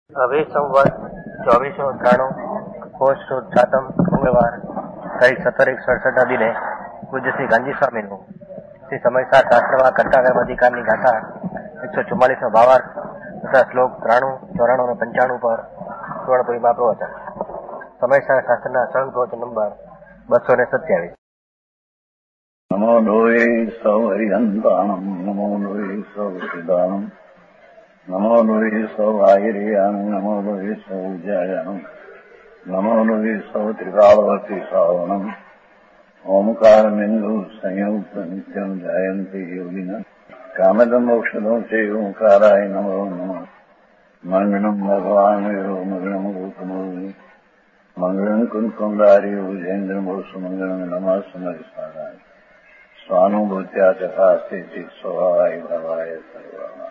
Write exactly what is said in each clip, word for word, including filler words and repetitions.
હવે સંવત ચોવીસો ત્રાણું પોષ સુદ સાતમ મંગળવાર તારીખ સત્તર એક સડસઠના દિને પૂજ્ય શ્રી ગાંધી સ્વામીનું શ્રી સમયસાર શાસ્ત્રમાં કર્તાગમ અધિકારની ગાથા એકસો ચુમ્માલીસનો ભાવાર્થ તથા શ્લોક ત્રાણું ચોરાણું અને પંચાણું પર સુવર્ણપુરીમાં પ્રવચન. સમયસાર શાસ્ત્રના સળંગ પ્રવચન નંબર બસો ને સત્યાવીસ. નમો લોહે સૌ હરિહંતાણમ નમો લોહે સૌ સિદ્ધાણમ નમો લોહે સૌ આયર્યાન નમો લોહે સૌ જયાન નમો લોહે સૌ ત્રિકાળવતી શ્રાવણમ ઓમકાર બિંદુ સંયુક્ત નિત્યમ જાયંતી યોગિના કામદમ ઔષધો છે ઓંકારાય નમો નમઃ. મંગળમ ભગવાન વિરો મંગળમ ગોકમોહિ મંગળમ કુંકુંડારી ઉજેન્દ્રમ સુમંગળમ નમઃ સમયસારાય સ્વાનુભૂત્યા ચકાસ્તે સ્વભાવાય ભવાય સર્વા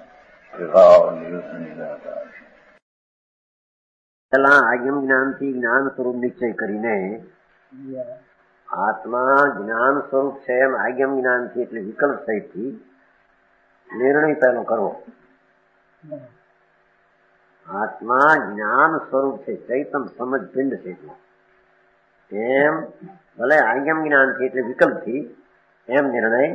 પેલા આગમ જ્ઞાનથી જ્ઞાન સ્વરૂપ નિશ્ચય કરીને આત્મા જ્ઞાન સ્વરૂપ છે એમ આગમ જ્ઞાનથી એટલે વિકલ્પ સહિતથી નિર્ણય પહેલો કરવો. આત્મા જ્ઞાન સ્વરૂપ છે, ચૈતન સમજ પિંડ છે એમ ભલે આગમ જ્ઞાનથી એટલે વિકલ્પથી એમ નિર્ણય.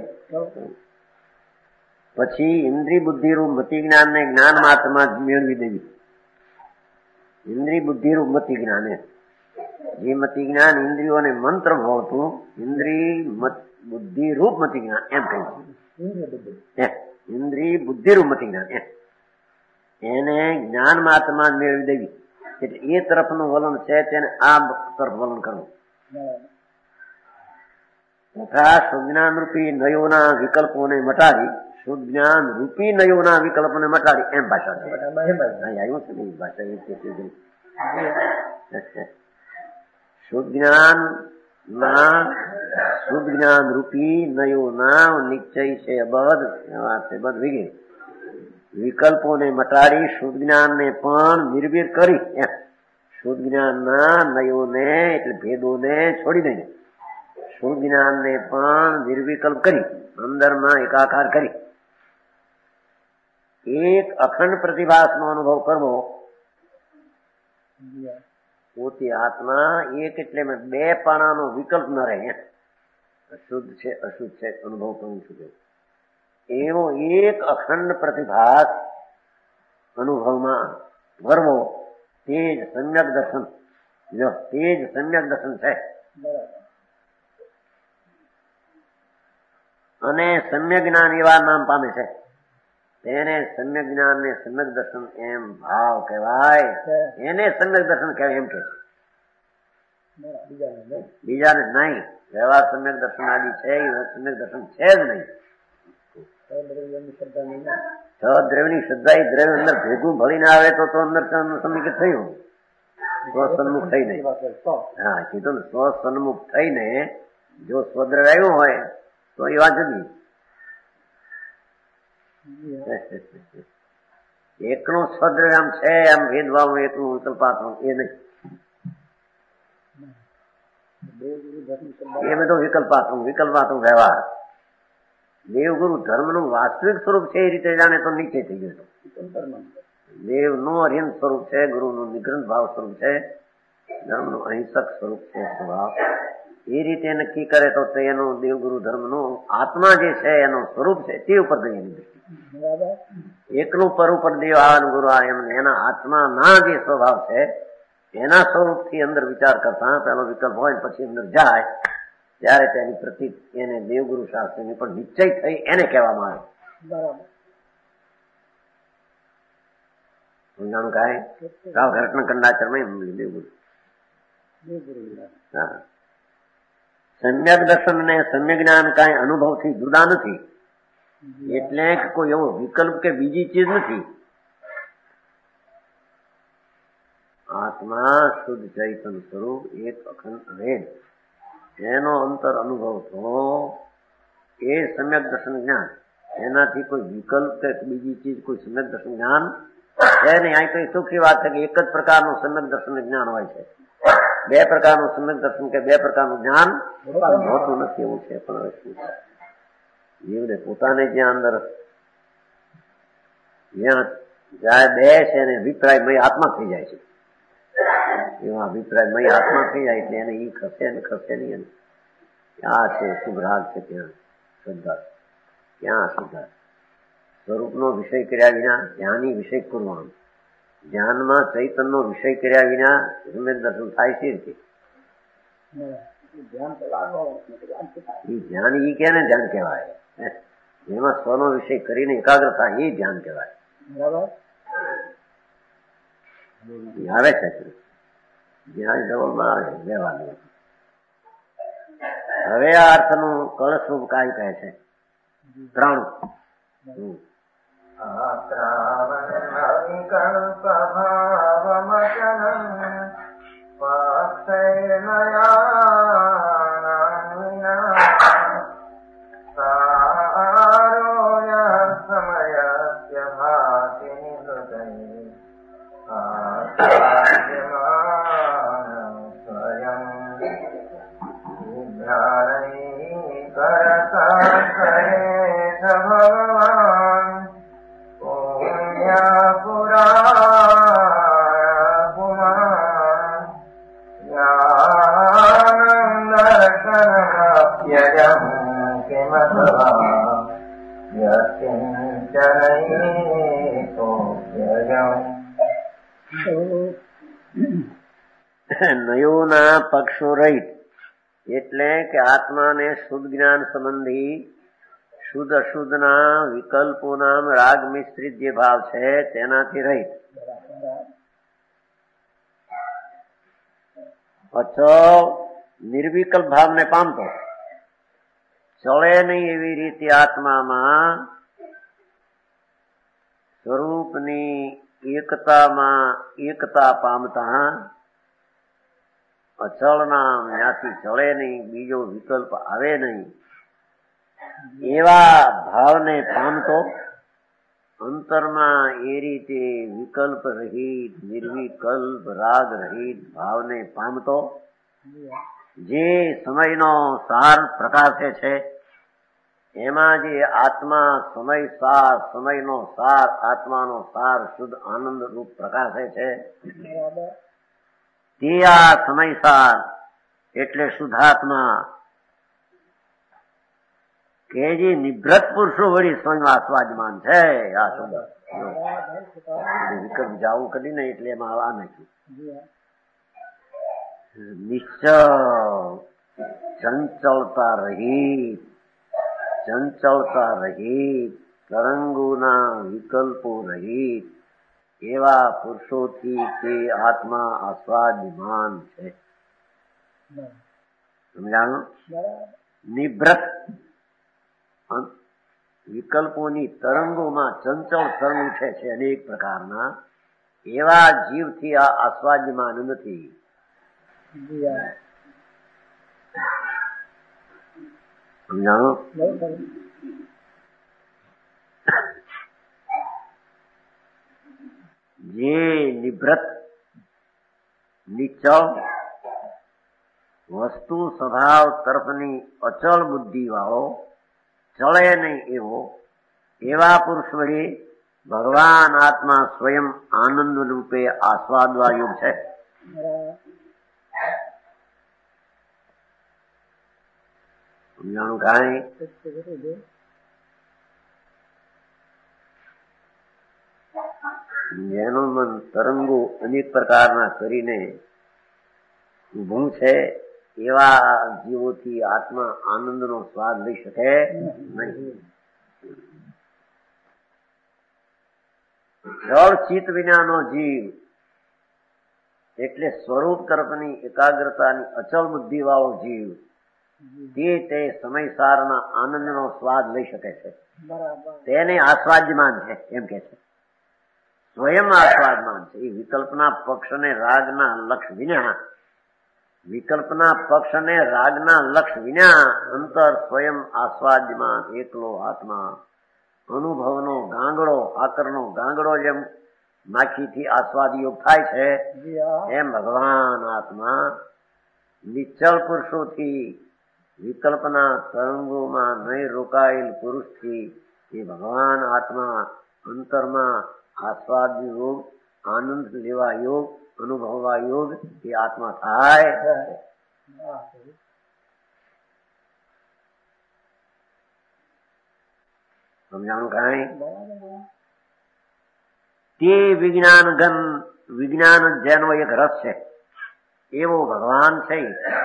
પછી ઇન્દ્રિય બુદ્ધિરૂપ મતિ જ્ઞાન ને જ્ઞાન માત્રમાં મેળવી દેવી. ઇન્દ્રિય બુદ્ધિરૂપ મતિ જ્ઞાન એ જે મતિ જ્ઞાન ઇન્દ્રિયોને મંત્ર હોતું ઇન્દ્રિય બુદ્ધિરૂપ મતિ જ્ઞાન એમ કહ્યું. ઇન્દ્રિય બુદ્ધિરૂપ મતિ જ્ઞાન એને જ્ઞાન માત્રમાં મેળવી દેવી. એટલે એ તરફનું વલણ છે તેને આ તરફ વલણ કરવું. તથા સુજ્ઞાન રૂપી નયોના વિકલ્પોને મટાડી સુજ્ઞાન રૂપી નયોના વિકલ્પોને મટાડી એમ ભાષા છે. આવ્યું છે ને ભાષા સુજ્ઞાન ના સુજ્ઞાન રૂપી નયોના નિશ્ચય છે બધ વાત છે બધ વિગે વિકલ્પોને મટાડી સુજ્ઞાન ને પણ નિર્વીર કરી એમ. સુજ્ઞાન ના નયોને એટલે ભેદોને છોડી દઈને સુજ્ઞાન ને પણ નિર્વિકલ્પ કરી અંદરમાં એકાકાર કરી એક અખંડ પ્રતિભાસનો અનુભવ કરવો. પોતે આત્મા એક એટલે બે પાણાનો વિકલ્પ ન રહે. અશુદ્ધ છે અશુદ્ધ છે અનુભવ કરવું છું એવો એક અખંડ પ્રતિભાસ અનુભવમાં કરવો. તે જ સમ્યક દર્શન. જો તે જ સમ્યક દર્શન છે. અને સમ્યક જ્ઞાન એવા નામ પામે છે. તેને સમ્યક જ્ઞાન ને સમ્યક દર્શન એમ ભાવ કહેવાય. એને સમ્યક દર્શન કહેવાય એમ કે બીજાને નહીં. વ્યવહાર સમ્યક દર્શન આદિ છે એ સમ્યક દર્શન છે જ નહીં. છ દ્રવ્યની શ્રદ્ધા દ્રવ્ય અંદર ભેગું ભળીને આવે તો અંદર સમ્યક થયું. સ્વ સન્મુખ થઈને હા કીધું ને સ્વ સન્મુખ થઈને જો સ્વદ્રવ્ય આવ્યું હોય તો એ વાત જુદી. એકનું સ્વદ્રવ્ય આમ છે આમ ભેદભાવ એકનું વિકલ્પાત્મક એ નહીં. એ બધો વિકલ્પાત્મક વિકલ્પાત્મક વ્યવહાર. દેવગુરુ ધર્મનું વાસ્તવિક સ્વરૂપ છે એ રીતે જાણે તો નીચે થઈ ગયું. દેવનું અર્યન સ્વરૂપ છે, ગુરુનું નિગ્રંથ ભાવ સ્વરૂપ છે, ધર્મનું અહિંસક સ્વરૂપ છે સ્વભાવ. એ રીતે નક્કી કરે તો એનું દેવગુરુ ધર્મનું આત્મા જે છે એનું સ્વરૂપ છે તે ઉપર ગઈ એની દૃષ્ટિ. એકનું પર ઉપર દેવ આન ગુરુ આ એમ એના આત્માના જે સ્વભાવ છે એના સ્વરૂપથી અંદર વિચાર કરતા પેલો વિકલ્પ હોય પછી અંદર જાય ત્યારે તેની પ્રતિ એને દેવગુરુ શાસ્ત્રની પણ નિશ્ચય થઈ એને કહેવામાં આવે. બરાબર સમજાણું કાંઈ રાવ ઘટના કંડાચરમાં દેવગુરુ. હા સમ્યક દર્શન અને સમ્યક જ્ઞાન કાંઈ અનુભવથી જુદા નથી. એટલે કે કોઈ એવો વિકલ્પ કે બીજી ચીજ નથી. આત્મા શુદ્ધ ચૈતન સ્વરૂપ એક અખંડ અભેદ એનો અંતર અનુભવ તો એ સમ્યક દર્શન જ્ઞાન. એનાથી કોઈ વિકલ્પ કે બીજી ચીજ કોઈ સમ્યક દર્શન જ્ઞાન છે નહીં. આ કઈ સુખી વાત છે કે એક જ પ્રકારનું સમ્યક દર્શન જ્ઞાન હોય છે. બે પ્રકારનું સમ્યક દર્શન કે બે પ્રકારનું જ્ઞાન હોતું નથી એવું છે. પણ હવે શું જીવને પોતાને જ્યાં અંદર જ્યાં જયારે બેસે ને અભિપ્રાયમય આત્મા થઈ જાય છે. એવા અભિપ્રાયમય આત્મા થઈ જાય એટલે એને ઈ ખસે ને ખસે નહીં. ક્યાં છે શુભ રાગ છે, ત્યાં શ્રદ્ધા, ક્યાં શ્રદ્ધા. સ્વરૂપનો વિષય કર્યા વિના ધ્યાનની વિષય કરવાનો. ધ્યાનમાં ચૈતનનો વિષય કર્યા વિના સમ્યક દર્શન થાય છે રીતે. ધ્યાન ઈ કે ને ધ્યાન કહેવાય. એમાં સ્વનો વિષય કરીને એકાગ્રતા એ ધ્યાન કહેવાય. આવે છે ધ્યાન ડબલમાં લેવાનું. હવે આ અર્થનું કળસ્વરૂપ કાંઈ કહે છે? ત્રણ નયોના પક્ષો રહિત એટલે કે આત્માને શુદ્ધ જ્ઞાન સંબંધી શુદ્ધ અશુદ્ધના વિકલ્પોના રાગ મિશ્રિત જે ભાવ છે તેનાથી રહિત. અચળ નિર્વિકલ્પ ભાવને પામતો, ચળે નહીં એવી રીતે આત્મામાં સ્વરૂપની એકતામાં એકતા પામતા, અચળના ત્યાંથી ચળે નહીં, બીજો વિકલ્પ આવે નહીં એવા ભાવને પામતો, અંતરમાં એ રીતે વિકલ્પ રહિત નિર્વિકલ્પ રાગ રહિત ભાવને પામતો, જે સમયનો સાર પ્રકાશે છે એમાં જે આત્મા સમય સાર, સમયનો સાર, આત્માનો સાર શુદ્ધ આનંદ રૂપ પ્રકાશે છે તે આ સમય સાર એટલે શુદ્ધાત્મા કે જે નિવૃત્ત પુરુષો વળી સ્વયં આસ્વાદમાન છે. આ શબ્દ વિકલ્પ જાવું કરી ને એટલે એમાં આવવા નાખ્યું. નિશ્ચળ ચંચળતા રહિત, ચંચળતા રહિત, તરંગોના વિકલ્પો રહિત એવા પુરુષોથી તે આત્મા આસ્વાદમાન છે. સમજાણું? નિવૃત્ત વિકલ્પોની તરંગોમાં ચંચળ તરંગ ઉઠે છે અનેક પ્રકારના, એવા જીવથી આ આસ્વાદ્યમાન નથી. સમજાણું? જે નિવૃત્ત નિશ્ચળ વસ્તુ સ્વભાવ તરફની અચળ બુદ્ધિ વાળો, ચળે નહીં એવો, એવા પુરુષ વળી ભગવાન આત્મા સ્વયં આનંદ રૂપે આસ્વાદવા યોગ છે. સમજાણું? કાંઈ જેનું મન તરંગો અનેક પ્રકારના કરીને ઊભું છે એવા જીવોથી આત્મા આનંદનો સ્વાદ લઈ શકે નહીં. જળ ચિત્ત વિનાનો જીવ એટલે સ્વરૂપ તરફની એકાગ્રતાની અચળ બુદ્ધિ વાળો જીવ તે તે સમયસારના આનંદનો સ્વાદ લઈ શકે છે. તેને આસ્વાદ્યમાન છે એમ કે છે. સ્વયં આસ્વાદમાન છે. એ વિકલ્પના પક્ષને રાગના લક્ષ વિના, વિકલ્પના પક્ષને રાગના લક્ષ વિના અંતર સ્વયં આસ્વાદ્યમાન એકલો આત્મા, અનુભવનો ગાંગડો, આકરનો ગાંગડો જેમ માખીથી આસ્વાદ યોગ થાય છે એમ ભગવાન આત્મા નિશ્ચળ પુરુષોથી વિકલ્પના તરંગોમાં નહીં રોકાયેલ પુરુષથી એ ભગવાન આત્મા અંતરમાં આસ્વાદ યોગ, આનંદ લેવા યોગ, અનુભવવા યોગ એ આત્મા થાય. સમજાણું કાંઈ? તે વિજ્ઞાન ઘન વિજ્ઞાન જેનો એક રસ છે એવો ભગવાન છે.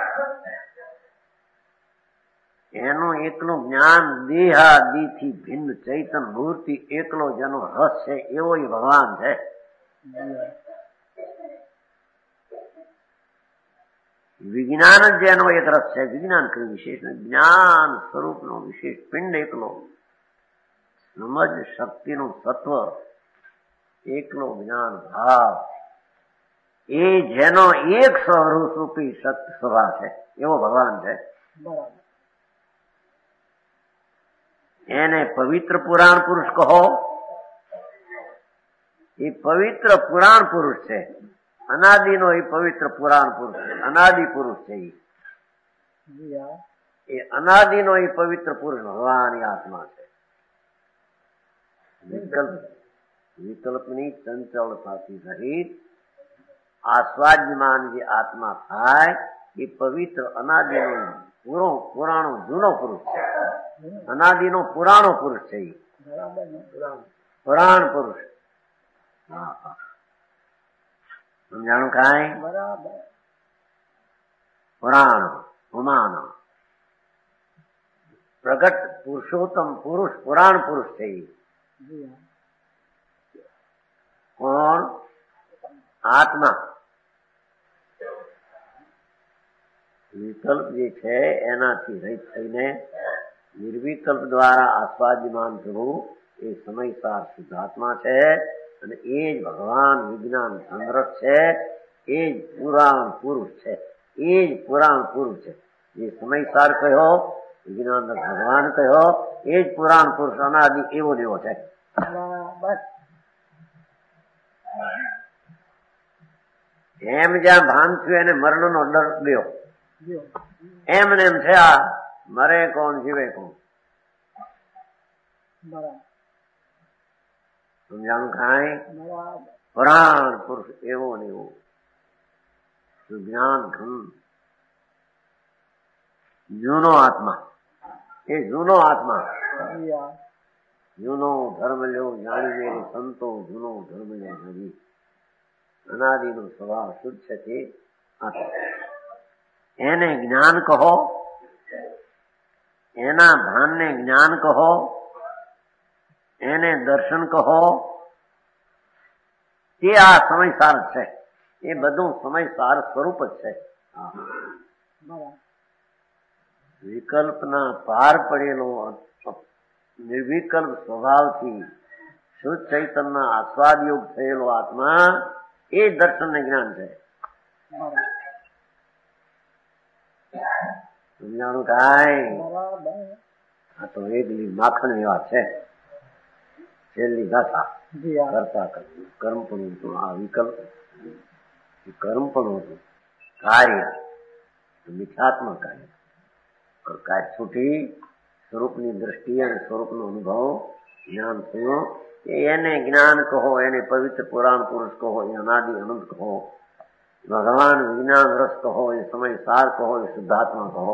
એનું એકલું જ્ઞાન દેહાદિથી ભિન્ન ચૈતન મૂર્તિ એકલો જેનો રસ છે એવો એ ભગવાન છે. વિજ્ઞાન જ જેનો એક રસ છે. વિજ્ઞાન કયું વિશેષ? જ્ઞાન સ્વરૂપનો વિશેષ પિંડ એકલો, સમજ શક્તિનું તત્વ એકલો જ્ઞાન ભાવ, એ જેનો એક સ્વરૂપી સત્ય સ્વભાવ છે એવો ભગવાન છે. એને પવિત્ર પુરાણ પુરુષ કહો. એ પવિત્ર પુરાણ પુરુષ છે. અનાદિનો એ પવિત્ર પુરાણ પુરુષ છે. અનાદિ પુરુષ છે. એ અનાદિનો એ પવિત્ર પુરુષ ભગવાન એ આત્મા છે. વિકલ્પ વિકલ્પની ચંચળતાથી રહિત આસ્વાદ્યમાન જે આત્મા થાય એ પવિત્ર અનાદિનો પૂરો પુરાણો જૂનો પુરુષ છે. અનાદિનો પુરાણો પુરુષ છે. પુરાણ પુરુષ. સમજાણું કાંઈ? પુરાણ પુમાન પ્રગટ પુરુષોત્તમ પુરુષ પુરાણ પુરુષ છે. કોણ? આત્મા. વિકલ્પ જે છે એનાથી રહિત થઈને નિર્વિકલ્પ દ્વારા આસ્વાદ્યમાન થવું એ સમયસાર શુદ્ધાત્મા છે. અને એ જ ભગવાન વિજ્ઞાન સંગ્રહ છે. એ જ પુરાણ પુરુષ છે. એ જ પુરાણ પુરુષ છે. જે સમયસાર કહ્યો, વિજ્ઞાન ભગવાન કહ્યો, એ જ પુરાણ પુરુષ અનાદિ એવો દેવો છે. એમ જ્યાં ભાન થયું એને મરણનો ડર ગયો. એમ ને એમ છે આ મરે કોણ જીવે કોણ. સમજાણું કાંઈ? પુરાણ પુરુષ એવો ને એવો જ્ઞાન ઘન જૂનો આત્મા. એ જૂનો આત્મા. જૂનો ધર્મ લ્યો જાણી મેરે સંતો, જૂનો ધર્મ લ્યો જાણી. અનાદિનો સ્વભાવ શુદ્ધ છે તે આત્મા. એને જ્ઞાન કહો, એના ભાનને જ્ઞાન કહો, એને દર્શન કહો. તે આ સમયસાર છે. એ બધું સમયસાર સ્વરૂપ જ છે. વિકલ્પના પાર પડેલો નિર્વિકલ્પ સ્વભાવથી શુદ્ધ ચૈતનના આસ્વાદ યોગ થયેલો આત્મા એ દર્શન ને જ્ઞાન છે. સમજાણું કાંઈ? આ તો એકલી માખણ ની વાત છે. છેલ્લી ગાથા કરતા કરતું કર્મ પણ હતું. આ વિકલ્પ કર્મ પણ હતું. કાર્ય મિથ્યાત્મક કાર્ય કાંઈ છૂટી સ્વરૂપની દ્રષ્ટિ અને સ્વરૂપનો અનુભવ જ્ઞાન થયો. એને જ્ઞાન કહો, એને પવિત્ર પુરાણ પુરુષ કહો, એ અનાદિ અનંત કહો, ભગવાન વિજ્ઞાન રસ કહો, એ સમય સાર કહો, એ શુદ્ધાત્મા કહો.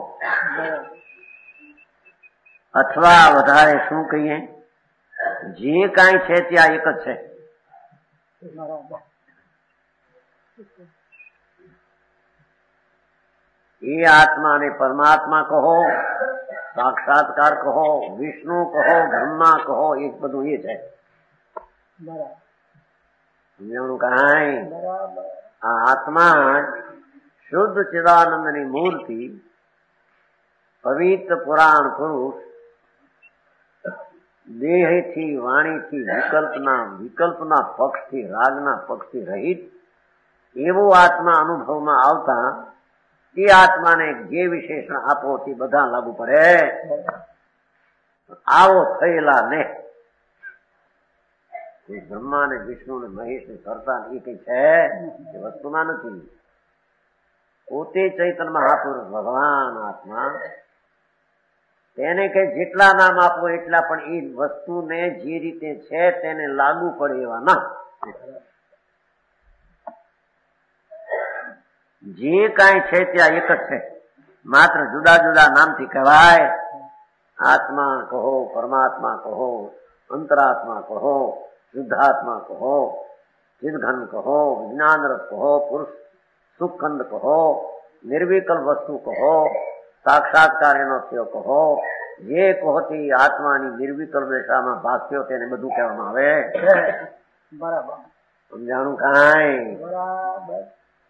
અથવા વધારે શું કહીએ, જે કાંઈ છે ત્યાં એક જ છે. એ આત્માને પરમાત્મા કહો, સાક્ષાત્કાર કહો, વિષ્ણુ કહો, બ્રહ્મા કહો, એ બધું એ છે. સમજાણું કાંઈ? આ આત્મા શુદ્ધ ચિદાનંદની મૂર્તિ, પવિત્ર પુરાણ પુરુષ, દેહથી વાણીથી વિકલ્પના વિકલ્પના પક્ષથી રાગના પક્ષથી રહિત એવો આત્મા અનુભવમાં આવતા તે આત્માને જે વિશેષણ આપો તે બધા લાગુ પડે. આવો થયેલા ને બ્રહ્મા ને વિષ્ણુ ને મહેશ ને કરતા એ કઈ છે એ વસ્તુમાં નથી. પોતે ચૈતન્ય મહાપુરુષ ભગવાન આત્મા તેને કે જેટલા નામ આપો એટલા, પણ એ વસ્તુને જે રીતે છે તેને લાગુ પડે એવા નામ. જે કાંઈ છે ત્યાં એક જ છે, માત્ર જુદા જુદા નામથી કહેવાય. આત્મા કહો, પરમાત્મા કહો, અંતરાત્મા કહો, શુદ્ધાત્મા કહો, ચિદઘન કહો, વિજ્ઞાનરસ કહો, પુરુષ સુખખંડ કહો, નિર્વિકલ્પ વસ્તુ કહો, સાક્ષાત્કાર એનો થયો કહો, જે કહો તે આત્માની નિર્વિકલ્પ દશામાં ભાસ્યો તેને બધું કહેવામાં આવે. બરાબર સમજાણું કાંઈ? બરાબર.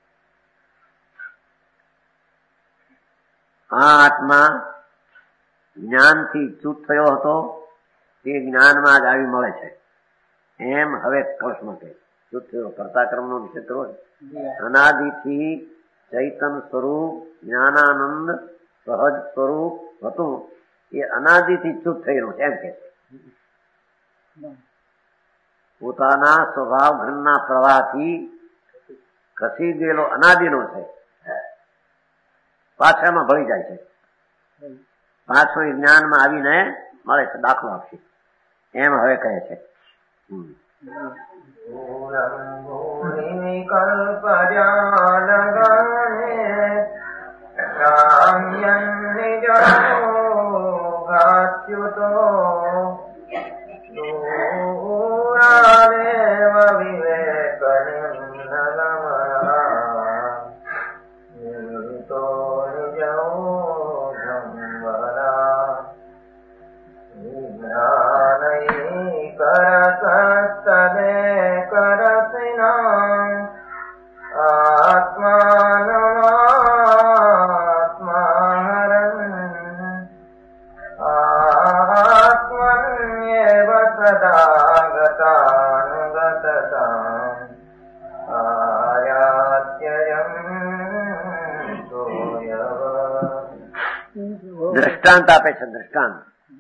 આ આત્મા જ્ઞાનથી ચૂત થયો હતો, તે જ્ઞાનમાં જ આવી મળે છે. એમ હવે કૃષ્ણ કે ચૂત થયો કરતા કર્મનો ક્ષેત્ર હોય. અનાદિથી ચૈતન સ્વરૂપ જ્ઞાનાનંદ સહજ સ્વરૂપ હતું, એ અનાદિથી ચૂત થયેલું છે એમ કે પોતાના સ્વભાવ ઘનના પ્રવાહથી ખસી ગયેલો અનાદિનો છે. પાછામાં ભળી જાય છે, પાછો એ જ્ઞાનમાં આવીને મળે છે, દાખલો આપશે એમ હવે કહે છે. દ્રષ્ટાંત આપે છે. દ્રષ્ટાંત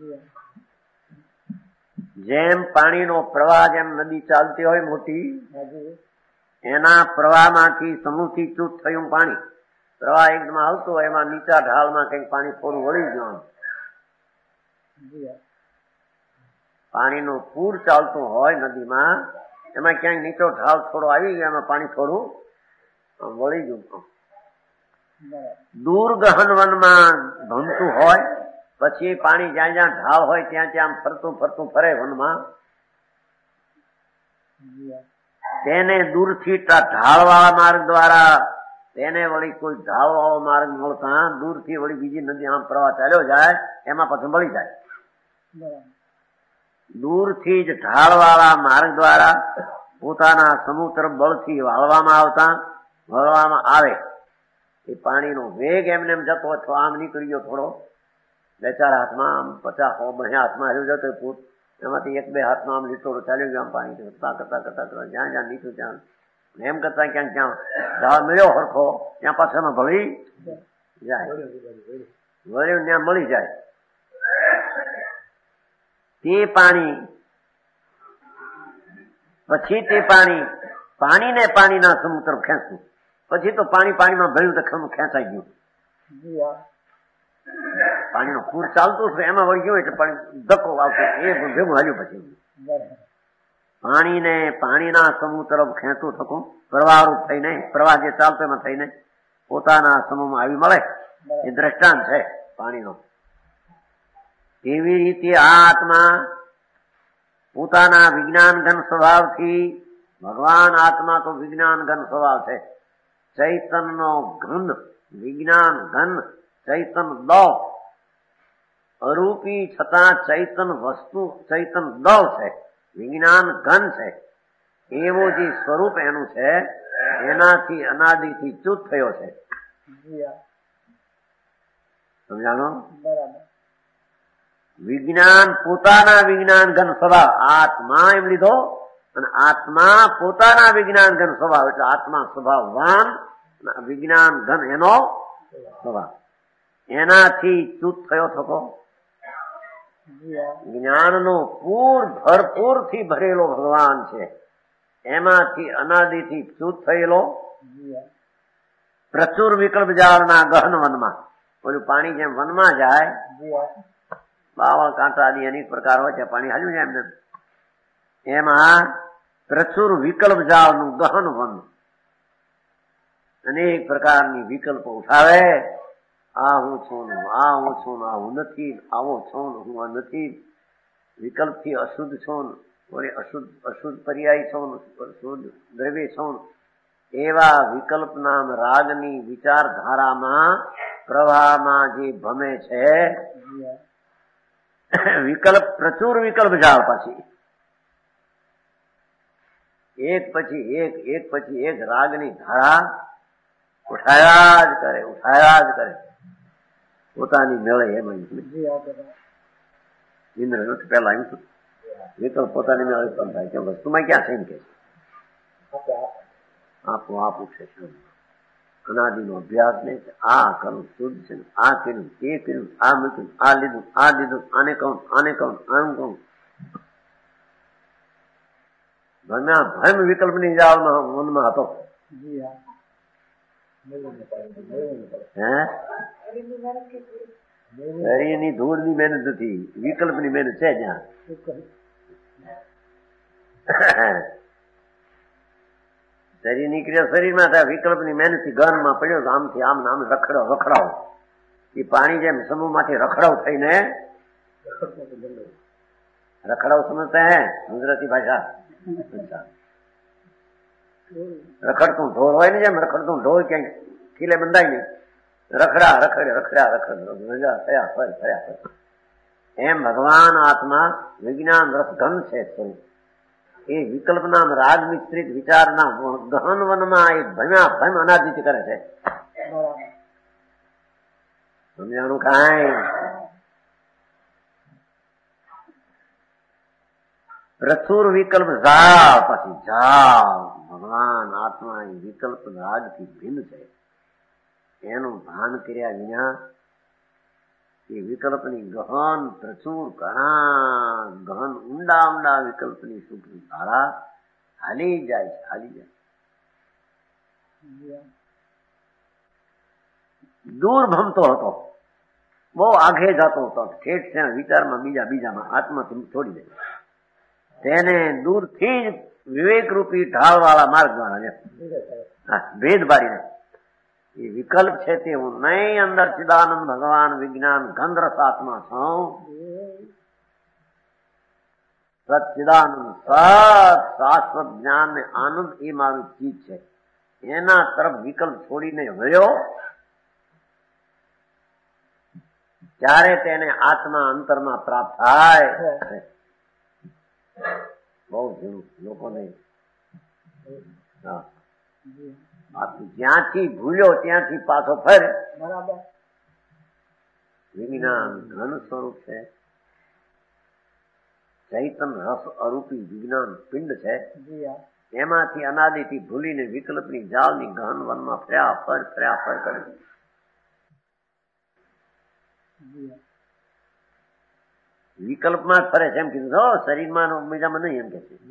જેમ પાણીનો પ્રવાહ, જેમ નદી ચાલતી હોય મોટી, એના પ્રવાહમાંથી સમૂહથી ચૂત થયું પાણી. પ્રવાહ એકદમ આવતો હોય, એમાં નીચા ઢાળમાં કઈક પાણી થોડું વળી ગયું. પાણીનું પૂર ચાલતું હોય નદીમાં, એમાં ક્યાંય નીચો ઢાળ થોડો આવી ગયો, એમાં પાણી થોડું વળી ગયું. દૂર ગહન વનમાં ભમતું હોય, પછી પાણી જ્યાં જ્યાં ઢાળ હોય ત્યાં ત્યાં ફરતું ફરતું ફરે વનમાં, તેને દૂરથી ઢાળ વાળા માર્ગ દ્વારા તેને વળી કોઈ ઢાળ વાળો માર્ગ મળતા દૂરથી વળી બીજી નદી આમ પ્રવાહ ચાલ્યો જાય, એમાં પછી મળી જાય. દૂરથી જ ઢાળ વાળા માર્ગ દ્વારા પોતાના સમૂહ તરફ બળથી વાળવામાં આવતા વળવામાં આવે, એ પાણીનો વેગ એમને એમ જતો અથવા આમ નીકળી ગયો થોડો, બે ચાર હાથમાં આમ પચાસ બે હાથમાં આવ્યું જતો પૂર, એમાંથી એક બે હાથમાં આમ લીટો ચાલ્યું ગયો આમ પાણી કરતા કરતા કરતા કરતા જ્યાં જ્યાં નીકળ્યું ત્યાં એમ કરતા ક્યાંક જ્યાં ઢાળ મળ્યો હરખો ત્યાં પાછામાં ભળી જાય, વળ્યું ત્યાં મળી જાય. તે પાણી પછી તે પાણી પાણીને પાણીના સમૂહ તરફ ખેંચવું, પછી તો પાણી પાણીમાં ભર્યું તો ખેંચાઈ ગયું. પાણીનો પૂર ચાલતું છે એમાં વળી ગયું એટલે પાણી ધક્કો આવતો એ ભેગું હાલ્યું. પછી પાણીને પાણીના સમૂહ તરફ ખેંચવું થતું પ્રવાહરૂપ થઈને, પ્રવાહ જે ચાલતો એમાં થઈને પોતાના સમૂહમાં આવી મળે, એ દ્રષ્ટાંત છે પાણીનો. એવી રીતે આ આત્મા પોતાના વિજ્ઞાન ઘન સ્વભાવથી, ભગવાન આત્મા તો વિજ્ઞાન ઘન સ્વભાવ છે, ચૈતનનો ઘન વિજ્ઞાન ઘન ચૈતન દળ, અરૂપી છતાં ચૈતન વસ્તુ ચૈતન દળ છે, વિજ્ઞાન ઘન છે. એવું જે સ્વરૂપ એનું છે એનાથી અનાદિથી ચૂત થયો છે. સમજાણો? વિજ્ઞાન પોતાના વિજ્ઞાન ઘન સ્વભાવ, આત્મા એમ લીધો, અને આત્મા પોતાના વિજ્ઞાન ઘન સ્વભાવ, એટલે આત્મા સ્વભાવવાન, વિજ્ઞાન ઘન એનો સ્વભાવ, એનાથી ચૂત થયો થતો. જ્ઞાનનો પૂર ભરપૂર થી ભરેલો ભગવાન છે, એમાંથી અનાદિથી ચૂત થયેલો પ્રચુર વિકલ્પ જાળના ગહન વનમાં, ઓલું પાણી જેમ વનમાં જાય બાવળ કાંટા આદિ અનેક પ્રકાર હોય છે, પાણી હાલ્યું છે એમને. એમાં પ્રચુર વિકલ્પ જાળનું ગહન વન, અનેક પ્રકારની વિકલ્પ ઉઠાવે. આ હું છું ને આ હું છું ને આ હું નથી, આવો છું ને હું આ નથી, વિકલ્પથી અશુદ્ધ છું ને અશુદ્ધ અશુદ્ધ પર્યાય છું ને શુદ્ધ દ્રવ્ય છું. એવા વિકલ્પ નામ રાગની વિચારધારામાં પ્રવાહમાં જે ભમે છે, વિકલ્પ પ્રચુર વિકલ્પ જાળ પાછી એક પછી એક એક પછી એક રાગની ધારા ઉઠાયા જ કરે ઉઠાયા જ કરે પોતાની મેળે. એમાં ઇન્દ્ર પેલા એમ વિકલ્પ પોતાની મેળે ઉત્પન્ન થાય છે. વસ્તુમાં ક્યાં છે એમ કે આપો આપ ઉઠે છે. અનાદિનો અભ્યાસ નહીં છે. આ કરું શુદ્ધ છે, આ કર્યું તે કર્યું, આ મૂક્યું આ લીધું આ લીધું, આને કહું આને કહું આમ કહું. ભમ્યા ભમ વિકલ્પની જાળમાં મનમાં હતો. હે શરીરની ધૂળની મહેનત નથી, વિકલ્પની મહેનત છે જ્યાં. શરીર નીકળ્યો શરીરમાં થાય, વિકલ્પની મહેનતથી ગનમાં પડ્યો તો આમથી આમ આમ રખડો રખડાવ. એ પાણી જેમ સમૂહ માંથી રખડાવ થઈને રખડાવ સમજતા હે ગુજરાતી ભાષા. રખડતું ઢોર હોય ને, જેમ રખડતું ઢોર ક્યાંક ખીલે બંધાય નહીં, રખડા રખડે રખડ્યા રખડ થયા ફર થયા ફર. એમ ભગવાન આત્મા વિજ્ઞાન રસધન છે સ્વરૂપ. એ વિકલ્પ નામ રાગ મિશ્રિત વિચારના ગહન વનમાં એક ભમ્યા ભમ અનાદિત કરે છે. સમજાણું કાંઈ? પ્રચુર વિકલ્પ ઝાળ પછી ઝાળ. ભગવાન આત્મા એ વિકલ્પ રાગથી ભિન્ન છે. એનું ભાન કર્યા વિના એ વિકલ્પની ગહન પ્રચુર ઘણા ગહન ઊંડા ઊંડા વિકલ્પની સુખની ધારા હાલી જાય છે હાલી જાય. દૂર ભમતો હતો, બહુ આઘે જતો હતો, ઠેઠ ત્યાં વિચારમાં બીજા બીજામાં આત્માથી છોડી દે. તેને દૂરથી જ વિવેક રૂપી ઢાળ વાળા માર્ગ દ્વારા ભેદ બારીને એ વિકલ્પ છે તે હું નહીં, અંદર ચિદાનંદ ભગવાન વિજ્ઞાન ગંધરસ આત્મા છું. સચ્ચિદાનંદ સત શાશ્વત જ્ઞાન ને આનંદ એ મારું ચીજ છે. એના તરફ વિકલ્પ છોડીને વળ્યો ત્યારે તેને આત્મા અંતરમાં પ્રાપ્ત થાય. બહુ ઝીણું લોકોને જ્યાંથી ભૂલ્યો ત્યાંથી પાછો ફર. વિજ્ઞાન ઘન સ્વરૂપ છે, ચૈતન રસ અરૂપી વિજ્ઞાન પિંડ છે. એમાંથી અનાદિથી ભૂલીને વિકલ્પની જાળની ગહન વનમાં ફર્યા ફર ફર્યા ફર કરે. વિકલ્પમાં જ ફરે છે એમ કીધું. હો શરીરમાં બીજામાં નહીં એમ કે છે.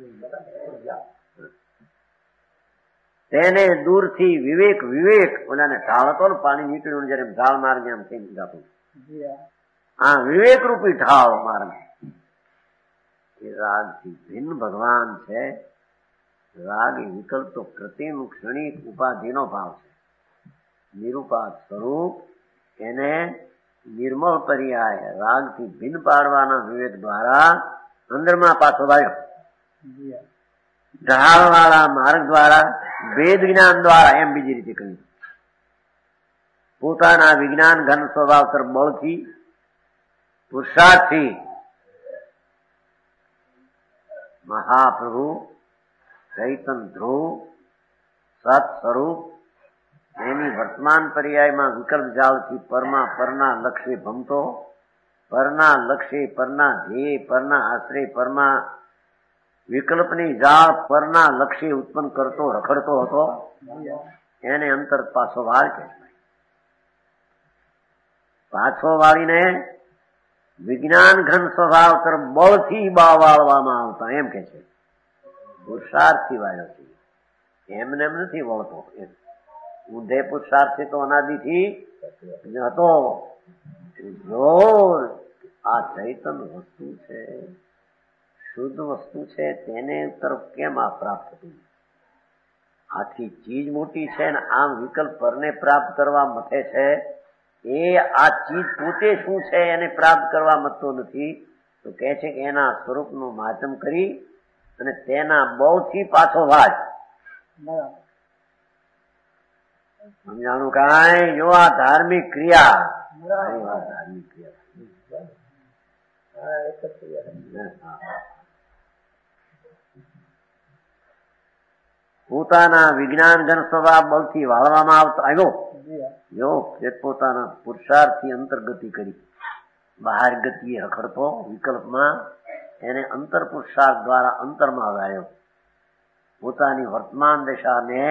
તેને દૂરથી વિવેક વિવેક ઓલાને ઢાળ હતો ને પાણી નીકળ્યું જયારે ઢાળ માર્ગ એમ થઈ જતું. આ વિવેક રૂપી ઢાળ માર્ગ એ રાગથી ભિન્ન ભગવાન છે. રાગ એ વિકલ્પ તો કૃત્રિમ ક્ષણિક ઉપાધિનો ભાવ છે. નિરૂપાત સ્વરૂપ એને નિર્મળ પર્યાય રાગથી ભિન્ન પાડવાના વિવેક દ્વારા અંદરમાં પાછો વાળ્યો. ઢાળ વાળા માર્ગ દ્વારા વેદ જ્ઞાન દ્વારા એમ બીજી રીતે કહ્યું. પોતાના વિજ્ઞાન ઘન સ્વભાવ તરફ બળથી પુરુષાર્થથી મહાપ્રભુ ચૈતન ધ્રુવ સત સ્વરૂપ એની વર્તમાન પર્યાયમાં વિકલ્પ જાળથી પરમાં પરના લક્ષ્ય ભમતો, પરના લક્ષ્ય પરના ધ્યેય પરના આશ્રય પરમાં વિકલ્પની જાળ પરના લક્ષ્ય ઉત્પન્ન કરતો રખડતો હતો. એને અંતર પાછો વાળ કે પાછો વાળીને વિજ્ઞાન ઘન સ્વભાવ તરફ બળથી બા વાળવામાં આવતા એમ કે છે. પુરુષાર્થથી વાળ્યો છે, એમને એમ નથી વળતો. ઊંધે પુરુષાર્થથી તો અનાદિથી હતો. જોર આ ચૈતન વસ્તુ છે, શુદ્ધ વસ્તુ છે, તેને તરફ કેમ આ પ્રાપ્ત થતું? આથી ચીજ મોટી છે ને આમ વિકલ્પ પરને પ્રાપ્ત કરવા મથે છે. એ આ ચીજ પોતે શું છે એને પ્રાપ્ત કરવા મથતો નથી, તો કહે છે કે એના સ્વરૂપનું માચમ કરી અને તેના બહુથી પાછો વાજ. સમજાણું કાંઈ? જો આ ધાર્મિક ક્રિયા, ધાર્મિક ક્રિયા પોતાના વિજ્ઞાન ઘન સ્વભાવ બળથી વાળવામાં આવતો આવ્યો. જો પોતાના પુરુષાર્થથી અંતર્ગતિ કરી બહાર ગતિએ રખડતો વિકલ્પમાં, એને અંતર પુરુષાર્થ દ્વારા અંતરમાં આવ્યો. પોતાની વર્તમાન દશાને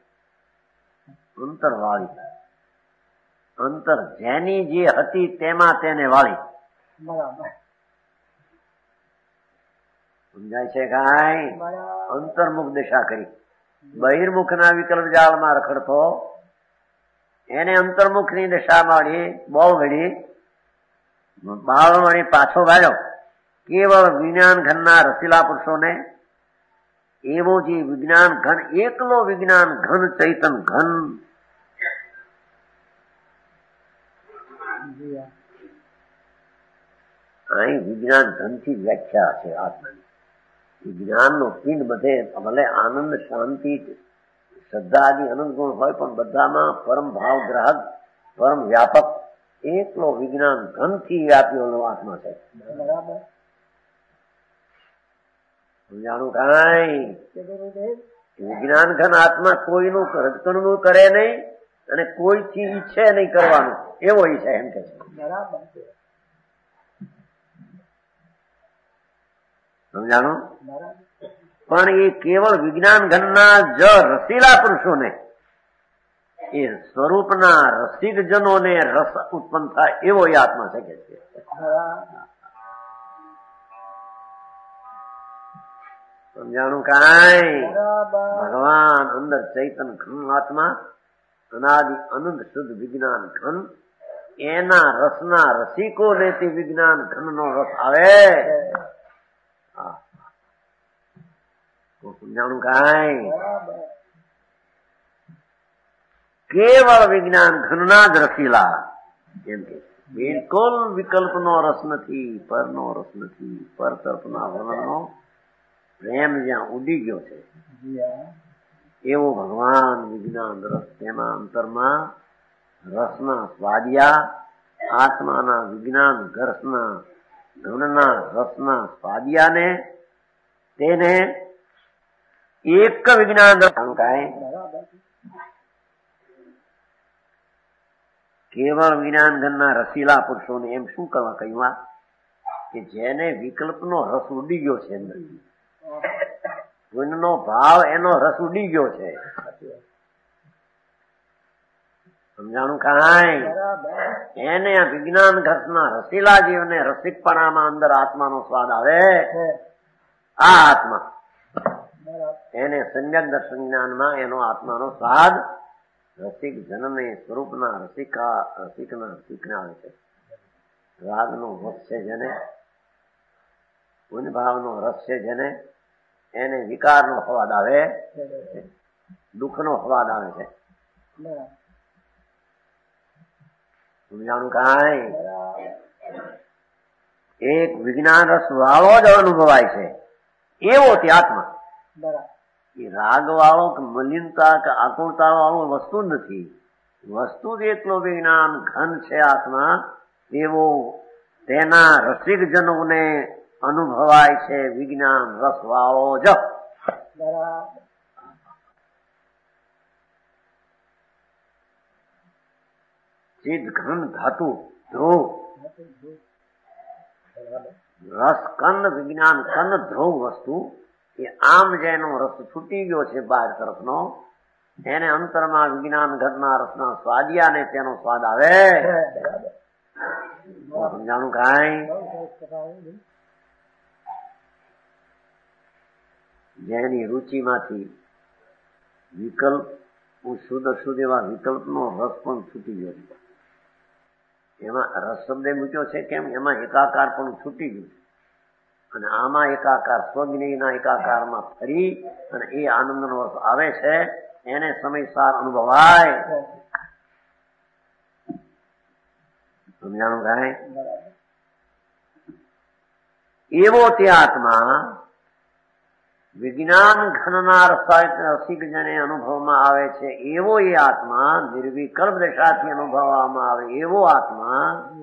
અંતર વાળી, અંતર જેની જે હતી તેમાં તેને વાળી. સમજાય છે કાંઈ? અંતર્મુખ દશા કરી. બહિર્મુખના વિકલ્પ જાળમાં રખડતો એને અંતર્મુખની દશા મળી, બહુ ઘડી બાળ મળી પાછો વાળ્યો. કેવળ વિજ્ઞાન ઘનના રસીલા પુરુષોને એવો જે વિજ્ઞાન ઘન, એકલો વિજ્ઞાન ઘન, ચૈતન ઘન, અહીં વિજ્ઞાન ધનથી વ્યાખ્યા છે આત્માની. વિજ્ઞાન નો પિંડ બધે ભલે આનંદ, શાંતિ, શ્રદ્ધા આદિ અનંત ગુણ હોય, પણ બધામાં પરમ ભાવ ગ્રાહક, પરમ વ્યાપક એકલો વિજ્ઞાન ધનથી વ્યાપેલો આત્મા છે. સમજાણું કાંઈ? વિજ્ઞાન ઘન આત્મા કોઈનું રજકણનું કરે નહીં અને કોઈથી ઈચ્છે નહીં કરવાનું, એવો ઈચ્છે એમ કે છે. સમજાણું? પણ એ કેવળ વિજ્ઞાન ઘનના જ રસીલા પુરુષોને, એ સ્વરૂપના રસિક જનોને રસ ઉત્પન્ન થાય એવો એ આત્મા શકે છે. સમજાણું કાંઈ? ભગવાન અંદર ચૈતન ઘન આત્મા, અનાદિ અનંત શુદ્ધ વિજ્ઞાન ઘન, એના રસના રસિકો ને તે વિજ્ઞાન ઘન નો રસ આવે. સમજાણું કાંઈ? કેવળ વિજ્ઞાન ઘનના જ રસીલા એમ કે બિલકુલ વિકલ્પનો રસ નથી, પરનો રસ નથી. પર તરફના વર્ણનનો પ્રેમ જ્યાં ઉડી ગયો છે એવો ભગવાન વિજ્ઞાન રસ, તેના અંતરમાં રસના સ્વાદિયા, આત્માના વિજ્ઞાન ઘર્ષના ધનના રસના સ્વાદિયાને તેને એક વિજ્ઞાન કાંઈ કેવળ વિજ્ઞાન ઘનના રસીલા પુરુષોને એમ શું કરવા કહ્યું? કે જેને વિકલ્પનો રસ ઉડી ગયો છે, અંદર ગુણનો ભાવ એનો રસ ઉડી ગયો છે. સમજાણું કાંઈ? એને આ વિજ્ઞાન ઘસના રસીલા જીવને રસિકપણામાં અંદર આત્માનો સ્વાદ આવે. આ આત્મા એને સમ્યક દર્શન જ્ઞાનમાં એનો આત્માનો સ્વાદ રસિક જનને સ્વરૂપના રસિકા રસિકના રસિકને આવે છે. રાગનો રસ છે જેને, પુણ્યભાવનો રસ છે જેને, એને વિકારનો સ્વાદ આવે, દુઃખનો સ્વાદ આવે છે. સમજાણું કાંઈ? એક વિજ્ઞાન રસ વાળો જ અનુભવાય છે એવો તે આત્મા. એ રાગ વાળો કે મલિનતા કે આકુરતા વાળો વસ્તુ નથી. વસ્તુ જ એકલો વિજ્ઞાન ઘન છે આત્મા, એવો તેના રસિક જનોને અનુભવાય છે વિજ્ઞાન રસ વાળો જ. ચિદ ઘન ધાતુ ધ્રુવ, રસ કંદ વિજ્ઞાન કંદ ધ્રુવ વસ્તુ, એ આમ જેનો રસ છૂટી ગયો છે બહાર તરફનો, એને અંતરમાં વિજ્ઞાન ઘરના રસના સ્વાદિયા ને તેનો સ્વાદ આવે. સમજાણું કાંઈ? જેની રુચિમાંથી વિકલ્પ શુદ્ધ શુદ્ધ એવા વિકલ્પનો રસ પણ છૂટી ગયો છે. એમાં રસ શબ્દ મૂક્યો છે કેમ? એમાં એકાકાર પણ છૂટી ગયું છે અને આમાં એકાકાર સ્વજ્ઞના એકાકારમાં ફરી અને એ આનંદનો અર્થ આવે છે, એને સમયસાર અનુભવાય. સમજાણું કાંઈ? એવો તે આત્મા વિજ્ઞાન ઘનના રસિક જને અનુભવમાં આવે છે. એવો એ આત્મા નિર્વિકલ્પ દશાથી અનુભવવામાં આવે એવો આત્મા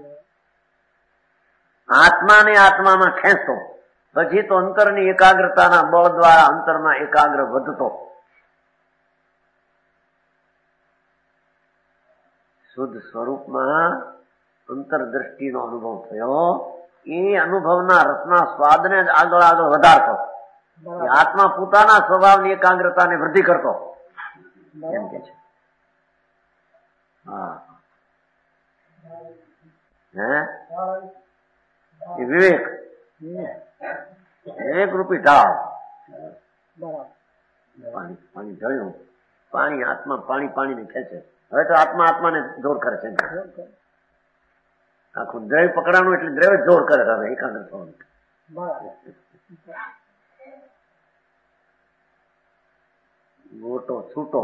આત્માને આત્મામાં ખેંચતો, પછી તો અંતરની એકાગ્રતાના બળ દ્વારા અંતરમાં એકાગ્ર વધતો. શુદ્ધ સ્વરૂપમાં અંતરદ્રષ્ટિનો અનુભવ થયો. એ અનુભવના રસના સ્વાદને જ આગળ આગળ વધારતો. આત્મા પોતાના સ્વભાવની એકાગ્રતાને વૃદ્ધિ કરતો એમ કે છે. હા હે વિવેક વિવેક રૂપી ઢાળ. પાણી પાણી ઢળ્યું, પાણી આત્મા પાણી પાણીને ખેંચે. હવે તો આત્મા આત્માને જોર કરે છે. આખું દ્રવ્ય પકડાનું એટલે દ્રવ્ય જોર કરે. હવે એકાગ્ર થવાનું. મોટો છૂટો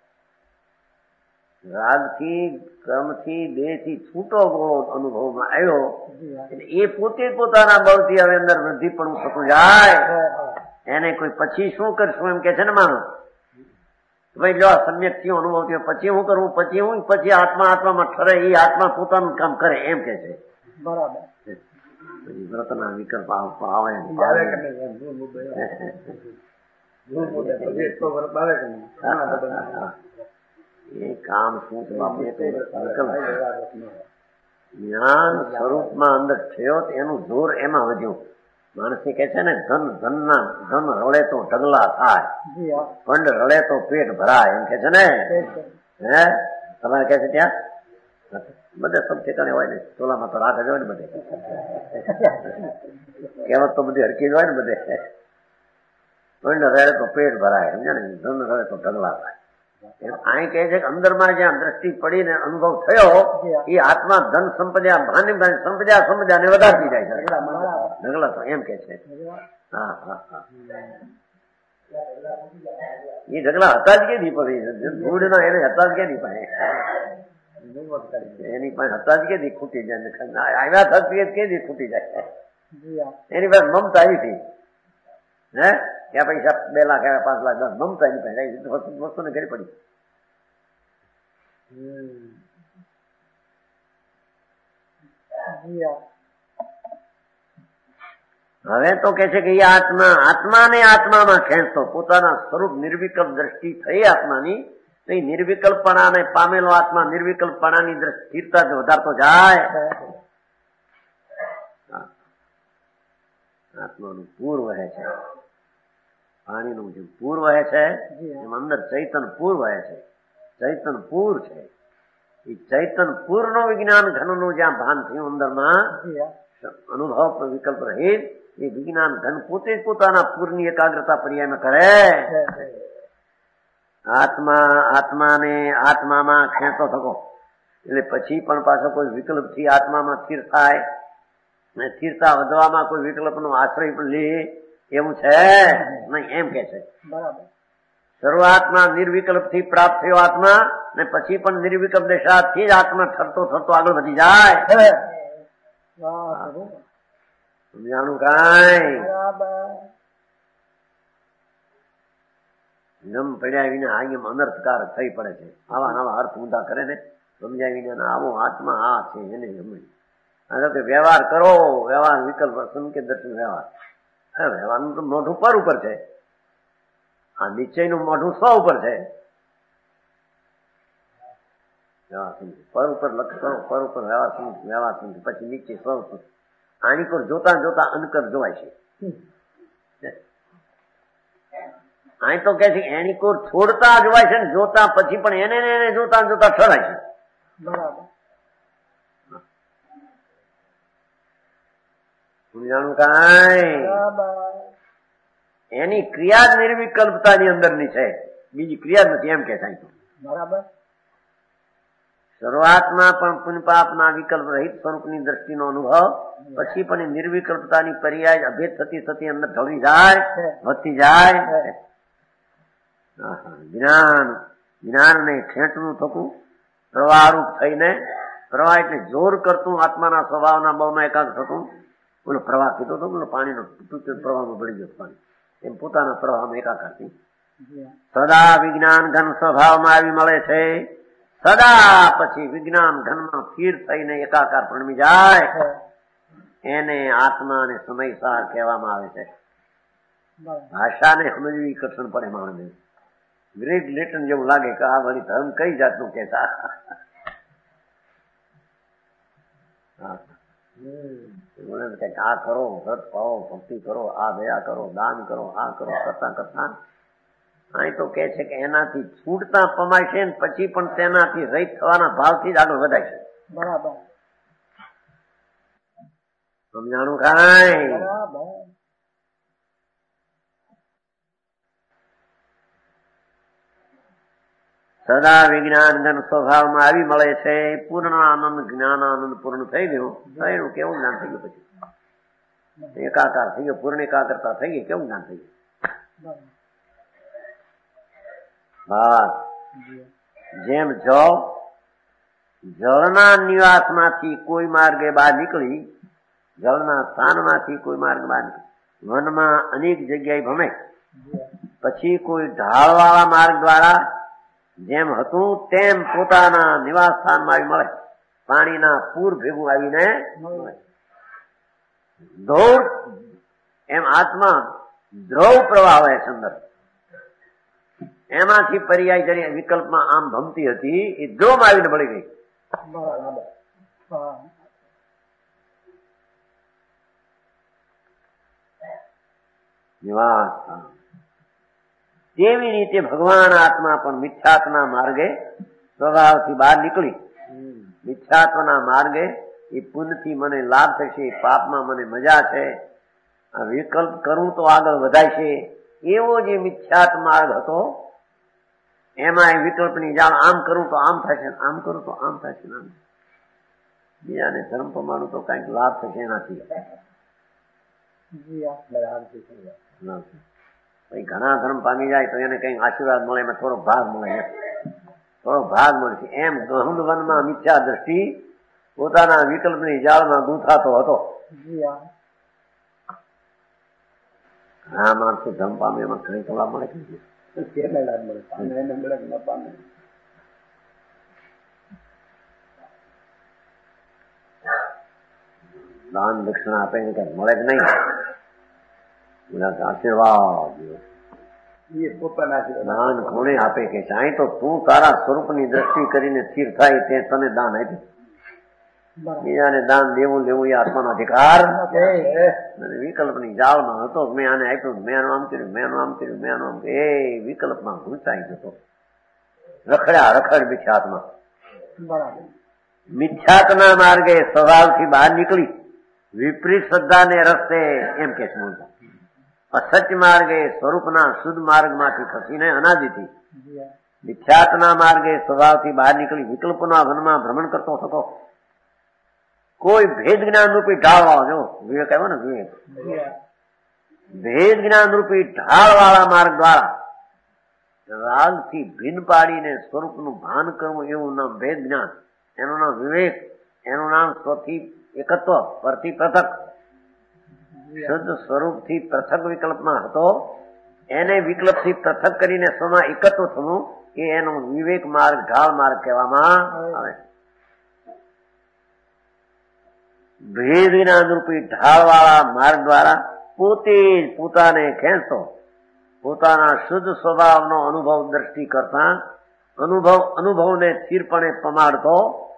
રાગથી કર્મથી બે થી છૂટો ગોળો અનુભવમાં આવ્યો એટલે એ પોતે પોતાના બળથી હવે અંદર વૃદ્ધિ પણ થતું જાય. એને કોઈ પછી શું કરશું એમ કે છે ને માણસ, ભાઈ જો સમ્યક થયો અનુભવ થયો પછી હું કરવું, પછી હું પછી આત્મા આત્મામાં ઠરે, એ આત્મા પોતાનું કામ કરે એમ કે છે. બરાબર. વ્રતના વિકલ્પ આવે એ કામ શું જ્ઞાન સ્વરૂપમાં અંદર થયો એનું જોર એમાં વધ્યું. માણસ કે છે ને ધન ધનના ધન રળે તો ઢગલા થાય, ફંડ રળે તો પેટ ભરાય એમ કે છે ને. હે તમારે કે છે ત્યાં બધે સબ ઠેકાણે હોય ને, ચોલામાં તો રાખ જ હોય ને બધે, કહેવત તો બધી હરકી જ હોય ને બધે. ફંડ રળે તો પેટ ભરાય, સમજ્યા ને, ધન રળે તો ઢગલા થાય. અહીં કહે છે કે અંદરમાં જ્યાં દ્રષ્ટિ પડીને અનુભવ થયો એ આત્મા ધન સંપદ્યા ભાની સંપદ્યા સંપદ્યા ને વધારતી જાય છે. ઢગલા તો એમ કે છે. હા હા હા એ ઢગલા હતા જ કે નહીં પડી ધૂળ ના એને હતા જ કે નહીં પાસે એની પાસે હતા જ કે નહીં ખૂટી જાય, આવ્યા થતી કે નહીં ખૂટી જાય. એની પાસે મમતા આવી હતી. હે ત્યાં પૈસા બે લાખ આવ્યા, પાંચ લાખ મમતા એની પાસે વસ્તુ ને ઘરે પડી. હવે તો કે છે કે એ આત્મા આત્માને આત્મામાં ખેંચતો, પોતાના સ્વરૂપ નિર્વિકલ્પ દ્રષ્ટિ થઈ આત્માની, તો એ નિર્વિકલ્પણાને પામેલો આત્મા નિર્વિકલ્પણાની સ્થિરતા વધારતો જાય. આત્માનું પૂર વહે છે, પાણીનું જે પૂર વહે છે એમ અંદર ચૈતન પૂર વહે છે. ચૈતન પૂર છે એ ચૈતન પૂર નો વિજ્ઞાન ઘન નું જ્યાં ભાન થયું અંદરમાં અનુભવ વિકલ્પ રહિત એ વિજ્ઞાન ઘન પોતે જ પોતાના પૂરની એકાગ્રતા પર્યાય કરે. આત્મા આત્માને આત્મામાં ખેંચતો થકો એટલે પછી પણ પાછો કોઈ વિકલ્પ થી આત્મામાં સ્થિર થાય ને સ્થિરતા વધવામાં કોઈ વિકલ્પ નો આશ્રય પણ લે એવું છે નહીં એમ કે છે. બરાબર. શરૂઆતમાં નિર્વિકલ્પ થી પ્રાપ્ત થયો આત્મા ને પછી પણ નિર્વિકલ્પ દશાથી જ આત્મા ઠરતો ઠરતો આગળ વધી જાય. સમજાણું કાંઈ? નમ પડ્યા વિના આ એમ અનર્થકારક થઈ પડે છે. આવા નવા અર્થ ઊંધા કરે ને સમજાય વિના આવો આત્મા આ છે એને સમજ. કે વ્યવહાર કરો, વ્યવહાર વિકલ્પ સંકેત દર્શન વ્યવહાર. વ્યવહારનું તો મોઢું પર ઉપર છે, આ નિશ્ચયનું મોઢું સ્વ ઉપર છે. પર ઉપર લક્ષ કરો, પર ઉપર વ્યવહાર સમજ, વ્યવહાર સમજ, પછી નિશ્ચય સ્વ ઉપર. આની પર જોતા જોતા અનકર જોવાય છે. અહીં તો કે છે એની કોર છોડતા જોવાય છે ને જોતા પછી પણ એને એને જોતા જોતા ઠરાય છે. બરાબર. સમજાણું કાંઈ? એની ક્રિયા નિર્વિકલ્પતાની અંદરની છે, બીજી ક્રિયા નથી એમ કે થાય. બરાબર. શરૂઆતમાં પણ પુણ્ય પાપના વિકલ્પ રહિત સ્વરૂપની દ્રષ્ટિનો અનુભવ, પછી પણ નિર્વિકલ્પતાની પર્યાય અભેદ થતી થતી અંદર ઢળી જાય, વધતી જાય. જ્ઞાન જ્ઞાનને ખેંચવું થતું પ્રવાહરૂપ થઈને, પ્રવાહ એટલે જોર કરતું આત્માના સ્વભાવના બળમાં એકાગ્ર થતું. બોલો પ્રવાહ કીધો તો બોલો પાણીનો પ્રવાહમાં ભળી ગયો પાણી, એમ પોતાના પ્રવાહમાં એકાકારથી સદા વિજ્ઞાન ઘન સ્વભાવમાં આવી મળે છે. સદા પછી વિજ્ઞાન ઘનમાં સ્થિર થઈને એકાકાર પરમી જાય, એને આત્માને સમયસાર કહેવામાં આવે છે. ભાષાને સમજવી કઠણ પડે માણસને. ગ્રેટ લેટન જેવું લાગે કે આ વળી ધર્મ કઈ જાતનું કહેતા. આ કરો, વ્રત પાવો, ભક્તિ કરો, આ દયા કરો, દાન કરો, આ કરો, કરતા કરતા અહીં તો કે છે કે એનાથી છૂટતા પમાય છે, પછી પણ તેનાથી રહિત થવાના ભાવથી જ આગળ વધાય છે. બરાબર સમજાણું કાંઈ? સદા વિજ્ઞાન ઘન સ્વભાવમાં આવી મળે છે. પૂર્ણ આનંદ જ્ઞાનાનંદ પૂર્ણ થઈ ગયું. થયું કેવું જ્ઞાન થઈ ગયું? પછી એકાકાર થઈ ગયો, પૂર્ણ એકાગ્રતા થઈ ગઈ. કેવું જ્ઞાન થઈ ગયું? બસ જેમ જળ જળના નિવાસમાંથી કોઈ માર્ગે બહાર નીકળી, જળના સ્થાનમાંથી કોઈ માર્ગ બહાર નીકળી, વનમાં અનેક જગ્યાએ ભમે, પછી કોઈ ઢાળવાળા માર્ગ દ્વારા જેમ હતું તેમ પોતાના નિવાસ સ્થાનમાં આવી મળે. પાણીના પૂર ભેગું આવીને દોડ એમ આત્મા દ્રવ પ્રવાહ હોય છે અંદર. એમાંથી પર્યાય કરી વિકલ્પમાં આમ ભમતી હતી, એ દ્રોમાં આવીને ભળી ગઈ. નિવાસ તેવી રીતે ભગવાન આત્મા પણ મિથ્યાત્વના માર્ગે સ્વભાવથી બહાર નીકળી. મિથ્યાત્વના માર્ગે એ પુણ્યથી મને લાભ થશે, પાપમાં મને મજા છે, આ વિકલ્પ કરું તો આગળ વધાય છે, એવો જે મિથ્યાત્વ માર્ગ હતો એમાં વિકલ્પની જાણ, આમ કરું તો આમ થશે, આમ કરું તો આમ થશે, આમ બીજાને ધર્મ પ્રમાણું તો કઈક લાભ થશે એનાથી. ઘણા ધર્મ પામી જાય તો એને કઈક આશીર્વાદ મળે, એમાં થોડો ભાગ મળે, થોડો ભાગ મળશે. એમ ગહન વનમાં મિથ્યા દ્રષ્ટિ પોતાના વિકલ્પની જાળમાં ગૂંથાતો હતો. ઘણા માણસો ધર્મ પામે એમાં ઘણી થોડા મળે કે દાન દક્ષિણા આપે ને કઈ મળે જ નહીં. આશીર્વાદ દાન કોને આપે કે અહીં તો તું તારા સ્વરૂપની દ્રષ્ટિ કરીને સ્થિર થાય તે તને દાન આપ્યું. બીજાને દાન દેવું લેવું એ આત્માનો અધિકાર. વિકલ્પની જાળમાં હતો, મેં આને આપ્યું, મેં આનું આમ કર્યું, મેં આનું આમ કર્યું, મેં આનું આમ, એ વિકલ્પમાં ઘૂંચાઈ જતો, રખડ્યા રખડ મિથ્યાત્મા. મિથ્યાત્વના માર્ગે સ્વભાવથી બહાર નીકળી વિપરીત શ્રદ્ધાને રસ્તે એમ કે છે બોલતા. અસત્ય માર્ગે સ્વરૂપના શુદ્ધ માર્ગમાંથી ખસીને અનાદિથી મિથ્યાત્વના માર્ગે સ્વભાવથી બહાર નીકળી વિકલ્પના વનમાં ભ્રમણ કરતો થતો. કોઈ ભેદ જ્ઞાન રૂપી ઢાળ વાળો, જો વિવેક આવ્યો ને, વિવેક ભેદ જ્ઞાન રૂપી ઢાળ વાળા માર્ગ દ્વારા રાગથી ભિન્ન પાડીને સ્વરૂપનું ભાન કરવું, એવું નામ ભેદ જ્ઞાન, એનું નામ વિવેક, એનું નામ સ્વથી એકત્વ, પરથી પૃથક. શુદ્ધ સ્વરૂપથી પૃથક વિકલ્પમાં હતો, એને વિકલ્પથી પૃથક કરીને સ્વમાં એકત્વ થવું, એ એનો વિવેક માર્ગ, ઢાળ માર્ગ કહેવામાં આવે. ભેદ જ્ઞાન રૂપી ઢાળ વાળા માર્ગ દ્વારા પોતે જ પોતાને ખેંચતો, પોતાના શુદ્ધ સ્વભાવનો અનુભવ દ્રષ્ટિ કરતા અનુભવ અનુભવને સ્થિરપણે પમાડતો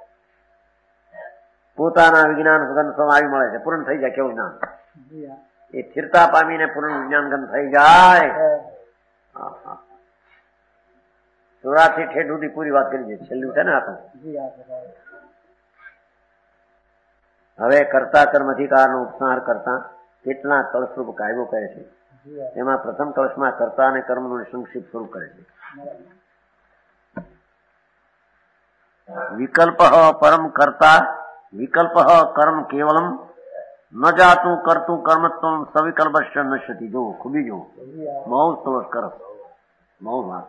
પોતાના વિજ્ઞાન ગન સમાવી મળે છે. પૂર્ણ થઈ જાય કેવું જ્ઞાન, એ સ્થિરતા પામીને પૂર્ણ વિજ્ઞાન ગન થઈ જાય. સુરાથી ઠેઠ સુધી પૂરી વાત કરી છે, છેલ્લું છે ને આ તો. હવે કર્તા કર્મ અધિકારનો ઉપસાર કરતા કેટલા કળશરૂપ કાયદો કરે છે. એમાં પ્રથમ કળશમાં કર્તા અને કર્મનું સંક્ષિપ્ત સ્વરૂપ કરે છે. विकल्प परम कर्ता विकल्प कर्म केवलम न जातु करतु कर्मत्व सविकल्प नश्यति। जो खूबी जो मऊ सोच कर मऊ बात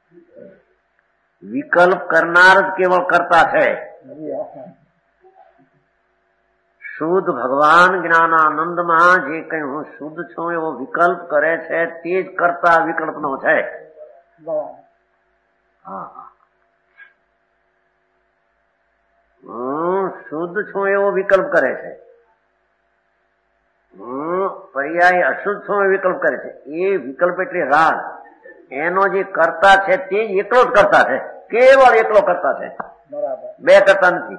विकल्प करनार केवल करता है। શુદ્ધ ભગવાન જ્ઞાનાનંદમાં જે કઈ હું શુદ્ધ છું એવો વિકલ્પ કરે છે તે જ કરતા વિકલ્પનો છે। હા હું શુદ્ધ છું એવો વિકલ્પ કરે છે, હું પર્યાય અશુદ્ધ છું એ વિકલ્પ કરે છે। એ વિકલ્પ એટલે રાગ, એનો જે કરતા છે તે જ એકલો જ કરતા છે, કેવળ એકલો કરતા છે, બે કરતા નથી।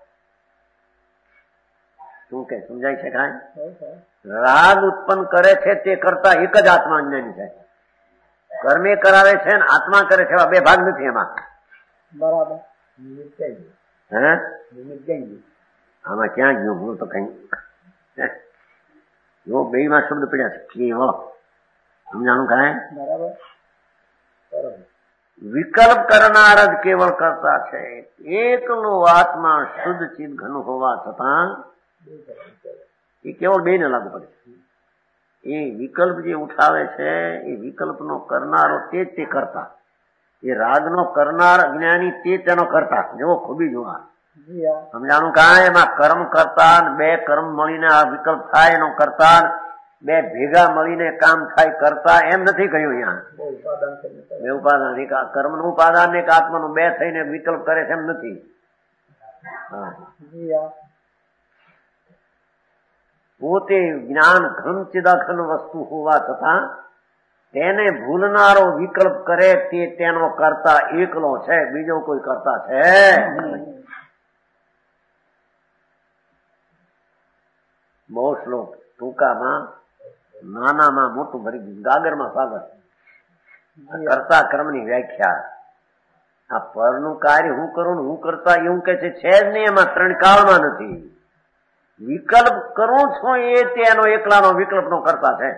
શું કે સમજાય છે કાંઈ? રાગ ઉત્પન્ન કરે છે તે કરતા એક જ આત્મા જ્ઞાની છે, કર્મે કરાવે છે ને આત્મા કરે છે, એવા બે ભાગ નથી એમાં। બરાબર હે આમાં ક્યાં ગયું હું તો કઈ જો બે માં શબ્દ પડ્યા છે કેવળ, સમજાણું કાંઈ? બરાબર વિકલ્પ કરનાર જ કેવળ કરતા છે। એકલો આત્મા શુદ્ધ ચિત્ત ઘન હોવા છતાં એ કેવળ બે ને લાગુ પડે છે। એ વિકલ્પ જે ઉઠાવે છે એ વિકલ્પનો કરનારો તે જ તે કરતા, એ રાગનો કરનાર અજ્ઞાની તે તેનો કરતા। જો ખૂબી જોવા સમજાણું કાંઈ? એમાં કર્મ કરતા બે કર્મ મળીને આ વિકલ્પ થાય એનો કરતા, બે ભેગા મળીને કામ થાય કરતા, એમ નથી કહ્યું અહીંયા। બે ઉપાદાન, એક કર્મ નું ઉપાદાન ને એક આત્માનું બે થઈને વિકલ્પ કરે છે એમ નથી। પોતે જ્ઞાન ઘન ચિદાખન વસ્તુ હોવા છતાં તેને ભૂલનારો વિકલ્પ કરે તે તેનો કરતા એકલો છે, બીજો કોઈ કરતા છે। બહુ શ્લોક ટૂંકામાં નાનામાં મોટું ભરી ગયું, ગાગરમાં સાગર। કરતા કર્મની વ્યાખ્યા આ પરનું કાર્ય હું કરું હું કરતા એવું કે છે જ નહીં, એમાં ત્રણ કાળમાં નથી। વિકલ્પ કરું છું એ તેનો એકલાનો વિકલ્પનો કરતા છે।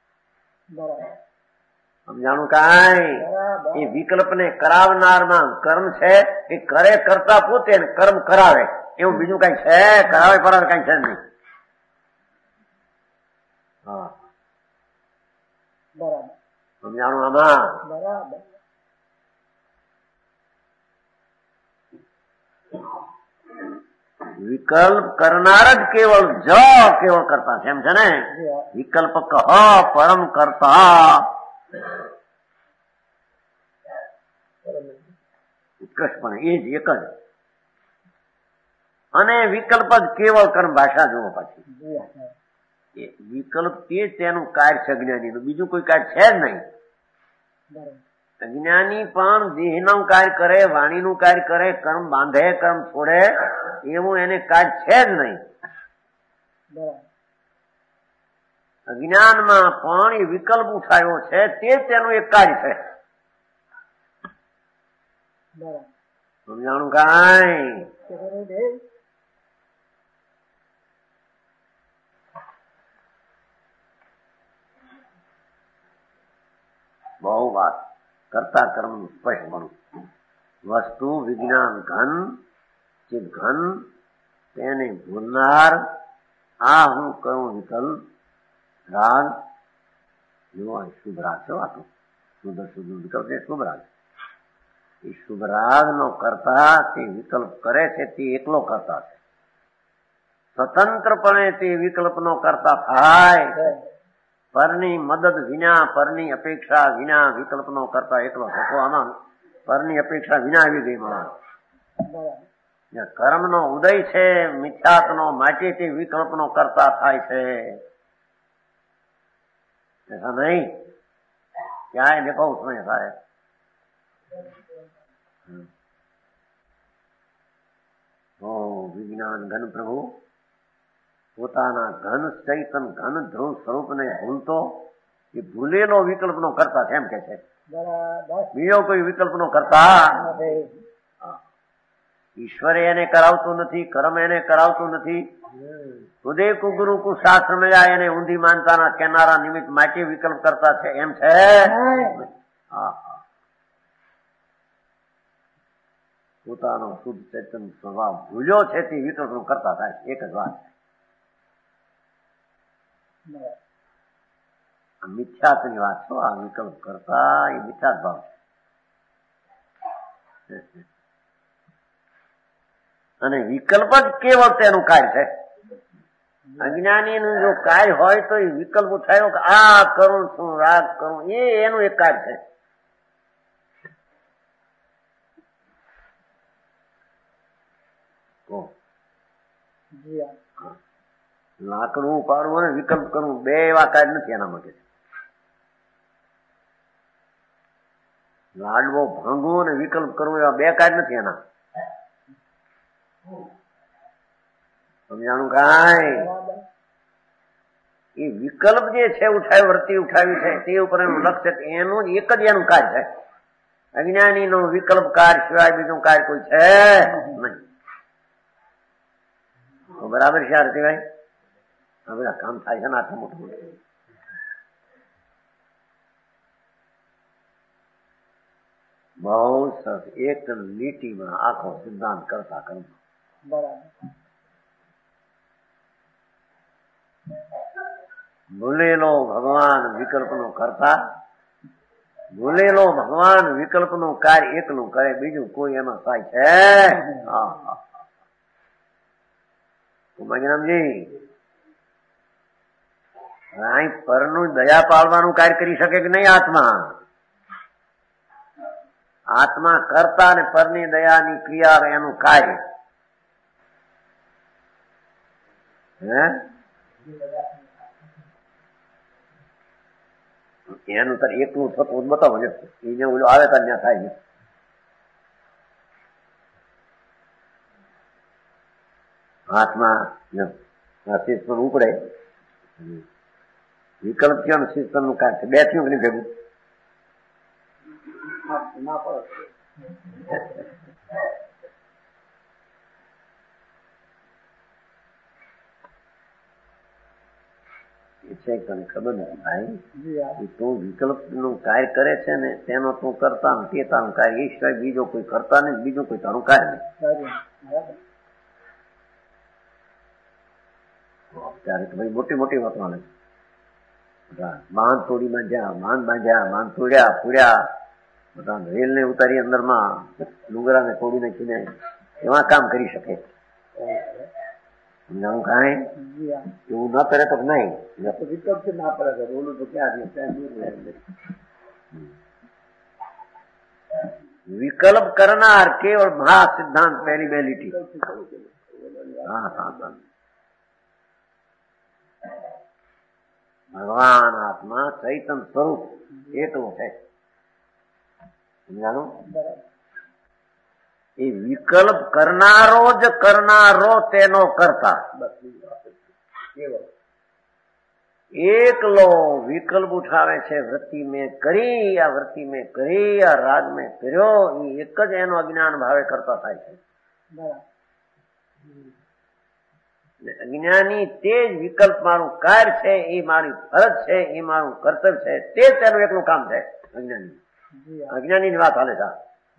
સમજાણું કાંઈ? એ વિકલ્પને કરાવનારમાં કર્મ છે, એ કરે કરતા પોતે કર્મ કરાવે, એવું બીજું કઈ છે? કરાવે કરાવે કઈ છે નહીં। હા બરાબર સમજાણું આમાં? બરાબર વિકલ્પ કરનાર જ કેવળ જ કેવળ કરતા છે, એમ છે ને? વિકલ્પ કહ પરમ કરતા ઉત્કૃષ્ટપણે એ જ એક જ, અને વિકલ્પ જ કેવળ કર્મ ભાષા જુઓ પાછી। વિકલ્પ તે તેનું કાર્ય છે અજ્ઞાનીનું, બીજું કોઈ કાર્ય છે જ નહીં। અજ્ઞાની પણ દેહનું કાર્ય કરે, વાણીનું કાર્ય કરે, કર્મ બાંધે, કર્મ છોડે, એવું એને કાર્ય છે જ નહીં। અજ્ઞાનમાં પણ એ વિકલ્પ ઉઠાયો છે તે તેનું એક કાર્ય છે। સમજાણું કાંઈ? બહુ વાત કરતા કર્મ સ્પષ્ટ બનવું। વસ્તુ વિજ્ઞાન ઘન ચિત ઘન તેને ભૂલનાર આ હું કરું વિકલ્પ રાગ જો શુભ રાગ છે, વાતો શુદ્ધ શુદ્ધ વિકલ્પ છે શુભ રાગ। એ શુભ રાગ નો કરતા તે વિકલ્પ કરે છે તે એકલો કરતા છે, સ્વતંત્રપણે તે વિકલ્પનો કરતા થાય। પરની મદદ વિના, પરની અપેક્ષા વિના વિકલ્પનો કરતા એકલો થતો। આમાં પરની અપેક્ષા વિના આવી ગઈ માણસ। કર્મનો ઉદય છે મિથ્યાત્વનો, માટે તે વિકલ્પનો કરતા થાય છે, ऐसा नहीं क्या है? देखो उसमें ऐसा है। ओ विज्ञान घन प्रभु પોતાના ઘન ચૈતન ઘન ધ્રુવ સ્વરૂપને ભૂલતો એ ભૂલેલો વિકલ્પનો કરતા છે, એમ કે છે। બીજો કોઈ વિકલ્પનો કરતા ઈશ્વરે એને કરાવતું નથી, કર્મ એને કરાવતું નથી। ઉદય કુ ગુરુ કુ શાસ્ત્ર મળ્યા એને ઊંધી માનતાના કેનારા નિમિત્ત માટે વિકલ્પ કરતા છે, એમ છે। પોતાનો શુદ્ધ ચેતન સ્વભાવ ભૂલ્યો છે તે વિકલ્પનું કરતા થાય. એક જ વાત આ મિથ્યાત્વની વાત છો. આ વિકલ્પ કરતા એ મિથ્યાત ભાવ છે અને વિકલ્પ જ કેવળ તેનું કાર્ય છે. અજ્ઞાની નું જો કાર્ય હોય તો એ વિકલ્પ ઉઠાયો કે આ કરું છું રાગ કરું એ એનું એક કાર્ય છે. લાકડું ઉપાડવું અને વિકલ્પ કરવું બે એવા કાર્ય નથી એના માટે. લાડવો ભાંગવું અને વિકલ્પ કરવું એવા બે કાર્ય નથી એના. સમજાણું કાંઈ? એ વિકલ્પ જે છે ઉઠાવી વર્તી ઉઠાવી છે તે ઉપર એનું લક્ષ્ય એનું એક જ એનું કાર્ય છે. અજ્ઞાની નું વિકલ્પ કાર્ય સિવાય બીજું કાર્ય કોઈ છે નહીં. બરાબર છે આરતીભાઈ? આ બધા કામ થાય છે ને આટલું મોટું મોટું. બહુ સરસ. એક લીટીમાં આખો સિદ્ધાંત કરતા કરતા ભૂલેલો ભગવાન વિકલ્પ નો કરતા, ભૂલેલો ભગવાન વિકલ્પ નું કાર્ય એકલું કરે, બીજું કોઈ એમાં થાય છે. મગનમજી અહીં પરનું દયા પાળવાનું કાર્ય કરી શકે કે નહીં? આત્મા આત્મા કરતા અને પરની દયાની ક્રિયા એનું કાર્ય હે એનું તાર એકલું થતું બતાવો ને. એને ઓલું આવે તાર ત્યાં થાય છે. હાથમાં શીશ પણ ઉપડે વિકલ્પ થયો ને શીશ નું કાંઈ બે થયું કે નહીં ભેગું? છે તને ખબર નથી ભાઈ? તું વિકલ્પ નું કાર્ય કરે છે ને તેનો તું કરતા ને તે તારું કાર્ય એ સિવાય બીજો કોઈ કરતા નહીં, બીજું કોઈ તારું કાર્ય નહીં. ત્યારે તો ભાઈ મોટી મોટી વાતો આવે. બાંધ તોડી બાંધ્યા, બાંધ બાંધ્યા, બાંધ તોડ્યા, પૂર્યા, બધા રેલ ને ઉતારી અંદર માં ડુંગરા ને તોડી નાખીને એવા કામ કરી શકે. સમજાવું કાંઈ? એવું ન કરે તો નહીં. વિકલ્પ છે ના પડે બોલું તો ક્યાં વિકલ્પ કરનાર કેવળ મહા સિદ્ધાંત પહેલી બે લીટી. હા હા હા. ભગવાન આત્મા ચૈતન સ્વરૂપ એકલું છે. સમજાણું? એ વિકલ્પ કરનારો જ કરનારો તેનો કરતા. એકલો વિકલ્પ ઉઠાવે છે. વૃત્તિ મેં કરી, આ વૃત્તિ મેં કરી, આ રાગ મેં કર્યો, એ એક જ એનો અજ્ઞાન ભાવે કરતા થાય છે. અજ્ઞાની તે જ વિકલ્પ મારું કાર્ય છે, એ મારી ફરજ છે, એ મારું કર્તવ્ય છે, તે જ તેનું એકલું કામ છે. અજ્ઞાની અજ્ઞાની ની વાત હાલે છે.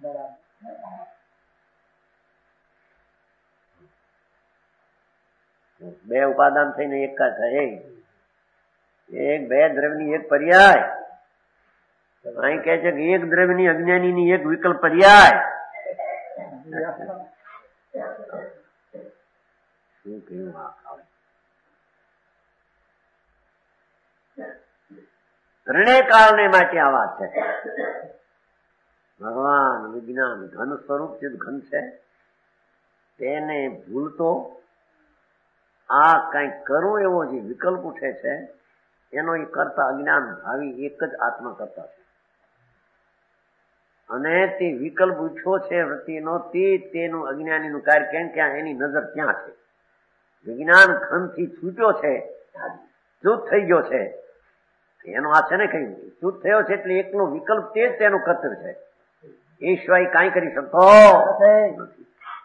બે ઉપાદાન થઈને એક કા થાય. એક બે દ્રવ્યની એક પર્યાય. અહીં કે છે કે એક દ્રવ્યની અજ્ઞાની ની એક વિકલ્પ પર્યાય. શું કહ્યું? ત્રણેય કાળને માટે આ વાત છે. ભગવાન વિજ્ઞાન ઘન સ્વરૂપ છે, ઘન છે, તેને ભૂલતો આ કઈ કરવું એવો જે વિકલ્પ ઉઠે છે એનો એ કરતા અજ્ઞાન ભાવી એક જ આત્મા કરતા છે. અને તે વિકલ્પ ઉઠ્યો છે વૃત્તિનો તે તેનું અજ્ઞાનીનું કાર્ય કેમ કે એની નજર ક્યાં છે? વિજ્ઞાન ખંડથી છૂટ્યો છે, ચૂત થઈ ગયો છે. એનો આ છે ને કઈ ચૂત થયો છે એટલે એકનો વિકલ્પ તે જ તેનું કર્તવ્ય છે. એ સિવાય કાંઈ કરી શકતો નથી.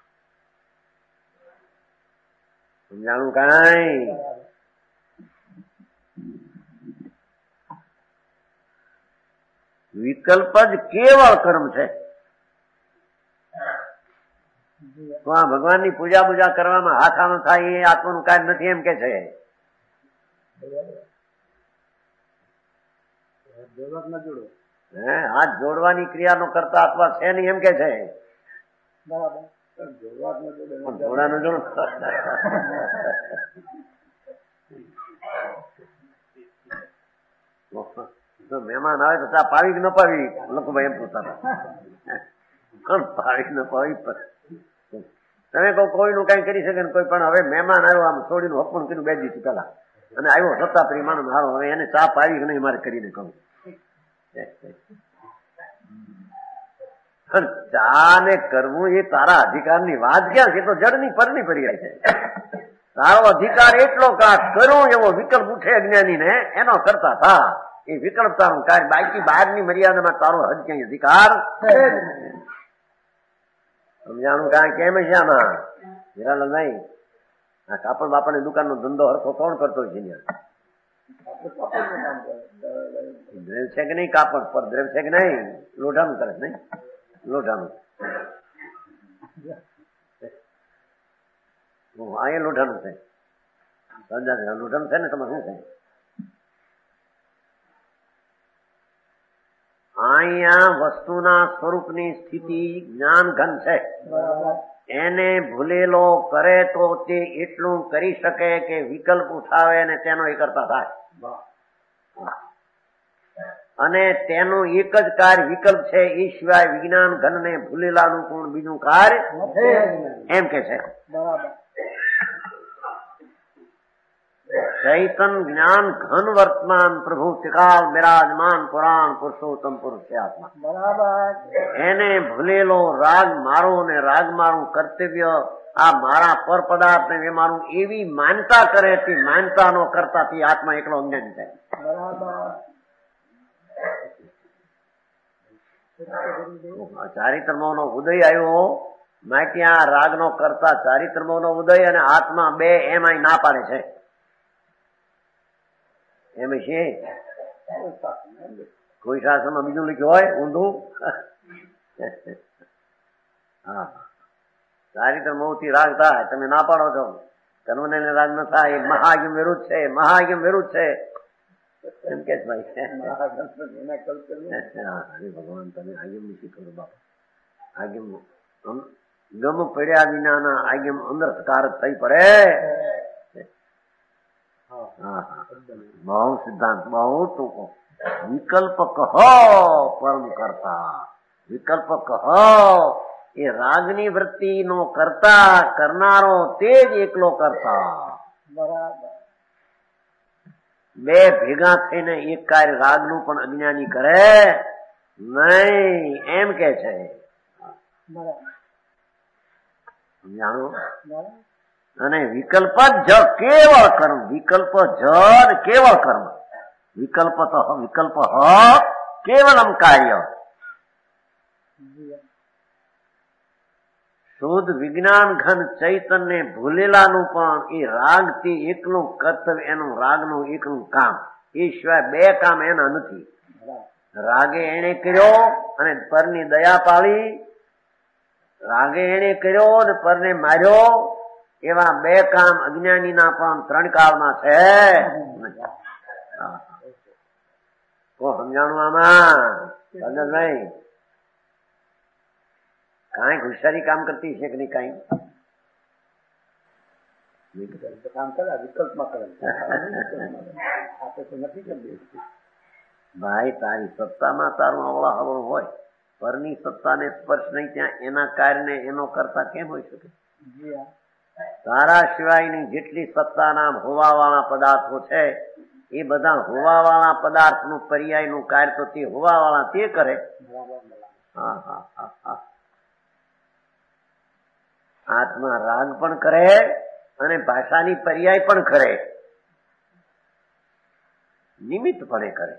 સમજાણું કાંઈ? વિકલ્પ જ કેવળ કર્મ છે. તો આ ભગવાનની પૂજા પૂજા કરવામાં હાથાનો થાય એ આત્માનું કાર્ય નથી એમ કે છે. હે હાથ જોડવાની ક્રિયાનો કરતા આત્મા છે નહીં એમ કે છે. જોડાનું જોડ તો મહેમાન આવે તો ચા પાવી કે ન પાવી લખુભાઈ એમ પૂછતા હતા. કોણ પાવી ન પાવી તમે કહો કોઈનું કઈ કરી શકે ને કોઈ પણ હવે મહેમાન આવ્યો આમ છોડીનું હપણ કર્યું બે દિવસ પેલા અને આવ્યો સત્તા પરિમાણ મારો હવે એને ચા પાવી કે નહીં મારે કરીને કહું. ચા ને કરવું એ તારા અધિકારની વાત ક્યાં છે? તો જડની પરની પડી રહી છે. તારો અધિકાર એટલો કા કરું એવો વિકલ્પ ઉઠે અજ્ઞાની ને એનો કરતા થા એ વિકલ્પ તારું કાર્ય. બાકી બહારની મર્યાદામાં તારો હજ ક્યાંય અધિકાર સમજાણું કારણ કેમ છે આમાં હિરાલાલ નહીં. આ કાપડ બાપાની દુકાન નો ધંધો હરખો કોણ કરતો છે? દ્રવ્ય છે કે નહીં? કાપડ પર દ્રવ્ય છે કે નહીં? લોઢાનું કરે નહીં? લોઢાનું હા એ લોઢાનું છે. લોઢાનું છે ને તમે શું છે? અહીંયા વસ્તુના સ્વરૂપની સ્થિતિ જ્ઞાન ઘન છે. એને ભૂલેલો કરે તો તે એટલું કરી શકે કે વિકલ્પ ઉઠાવે અને તેનો એ કરતા થાય. અને તેનું એક જ કાર્ય વિકલ્પ છે. એ સિવાય વિજ્ઞાન ઘન ને ભૂલેલાનું કોણ બીજું કાર્ય એમ કે છે. ચૈતન જ્ઞાન ઘન વર્તમાન પ્રભુ ત્રિકાલ બિરાજમાન પુરાણ પુરુષોત્તમ પુરુષ છે આત્મા. એને ભૂલેલો રાગ મારો ને રાગ મારું કર્તવ્ય આ મારા પર પદાર્થ ને મારું એવી માનતા કરે તે માનતા નો કરતા તે આત્મા એકલો અજ્ઞાની થાય. ચારિત્રમો નો ઉદય આવ્યો માટ્યા રાગ નો કરતા ચારિત્રમો નો ઉદય અને આત્મા બે એમાં ના પાડે છે. એમ છે કોઈ શાસ્ત્રમાં બીજું લખ્યું હોય ઊંધું? હા ચારિત્ર મોહથી રાગ થાય તમે ના પાડો છો. કર્મને રાગ ન થાય એ મહાયમ વિરુદ્ધ છે. મહાયમ વિરુદ્ધ છે એમ કે ભાઈ ભગવાન તમે આગમ ની શીખવો બાપા. આગમ ગમ પડ્યા વિનાના આગમ અંદરકાર થઈ પડે. બહુ સિદ્ધાંત બહુ ટૂંકો. વિકલ્પ કહો પરમ કરતા. વિકલ્પ કહો એ રાગની વૃત્તિ નો કરતા કરનારો તે જ એકલો કરતા. બે ભેગા થઈને એક કાર્ય રાગનું પણ અજ્ઞાની કરે નહીં એમ કે છે. જાણો અને વિકલ્પ જ કેવળ કર્મ. વિકલ્પ જ કેવળ કર્મ. વિકલ્પ તો વિકલ્પ હ કેવલમ કાર્ય. શુદ્ધ વિજ્ઞાન ઘન ચૈતન્ય ભૂલેલાનું પણ એ રાગ થી એકલું કર્તવ્ય એનું રાગનું એકલું કામ. એ સિવાય બે કામ એના નથી. રાગે એને કર્યો અને પરની દયા પાળી. રાગે એને કર્યો અને પરને માર્યો. એવા બે કામ અજ્ઞાની ના પણ ત્રણ કાળમાં છે. તો સમજાણું આમાં નહીં કઈ હોશિયારી કામ કરતી છે કે નહીં? કઈ કામ કરે વિકલ્પમાં કરે નથી કરતી. ભાઈ તારી સત્તામાં તારું અવળા હવળું હોય પરની સત્તાને સ્પર્શ નહીં ત્યાં એના કાર્યને એનો કરતા કેમ હોય શકે? તારા સિવાયની જેટલી સત્તાના હોવા વાળા પદાર્થો છે એ બધા હોવા વાળા પદાર્થ નું પર્યાય નું કાર્ય તો તે હોવા વાળા તે કરે. હા હા હા હા આત્મા રાગ પણ કરે અને ભાષાની પર્યાય પણ કરે. નિમિત્તપણે કરે.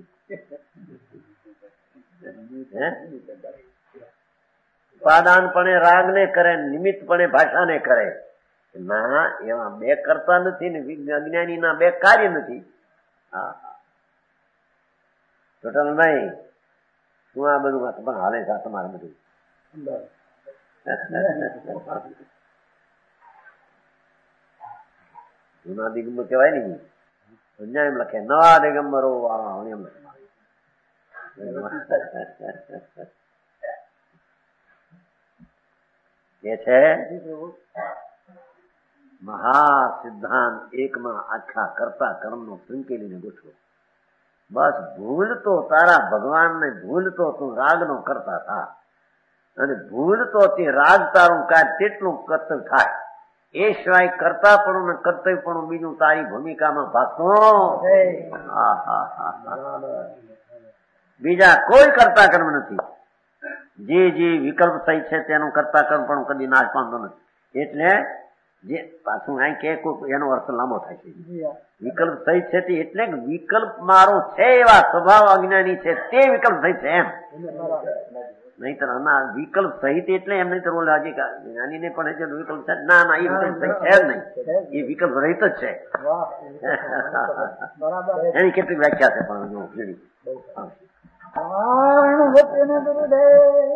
ઉપાદાનપણે રાગને કરે નિમિત્તપણે ભાષાને કરે. ના એવા બે કરતા નથી ને અજ્ઞાની ના બે કાર્ય નથી. હા ટોટલ નહીં. શું આ બધું પણ હાલે છે તમારે બધું? જૂના દિગંબર કહેવાય ને અન્યાય એમ લખે નવા દિગંબરો એમ કે છે મહાસિદ્ધાંત એકમાં આખા કરતા કર્મનો સંકેલીને ગોઠવો. બસ ભૂલતો તારા ભગવાનને ભૂલતો તું રાગનો કરતા થા અને ભૂલતો તે રાગ તારું કાર્ય તેટલું કર્તવ્ય થાય. એ સિવાય કરતાપણું ને કર્તવ્યપણું બીજું તારી ભૂમિકામાં ભાગતો બીજા કોઈ કરતા કર્મ નથી. જે જે વિકલ્પ સહિત છે તેનું કરતા કર્મ પણ કદી નાશ પામતો નથી. એટલે જે પાછું અહીં કે એનો અર્થ લાંબો થાય છે. વિકલ્પ સહિત છે તે એટલે વિકલ્પ મારો છે એવા સ્વભાવ અજ્ઞાની છે તે વિકલ્પ સહિત છે એમ. નહીતર આના વિકલ્પ સહિત એટલે એમ નહીં તો ઓલા હજી જ્ઞાની ને પણ વિકલ્પ છે ના ના એ વિકલ્પ સહિત છે જ નહીં, એ વિકલ્પ રહિત જ છે. એની કેટલીક વ્યાખ્યા છે પણ ગુરુદેવ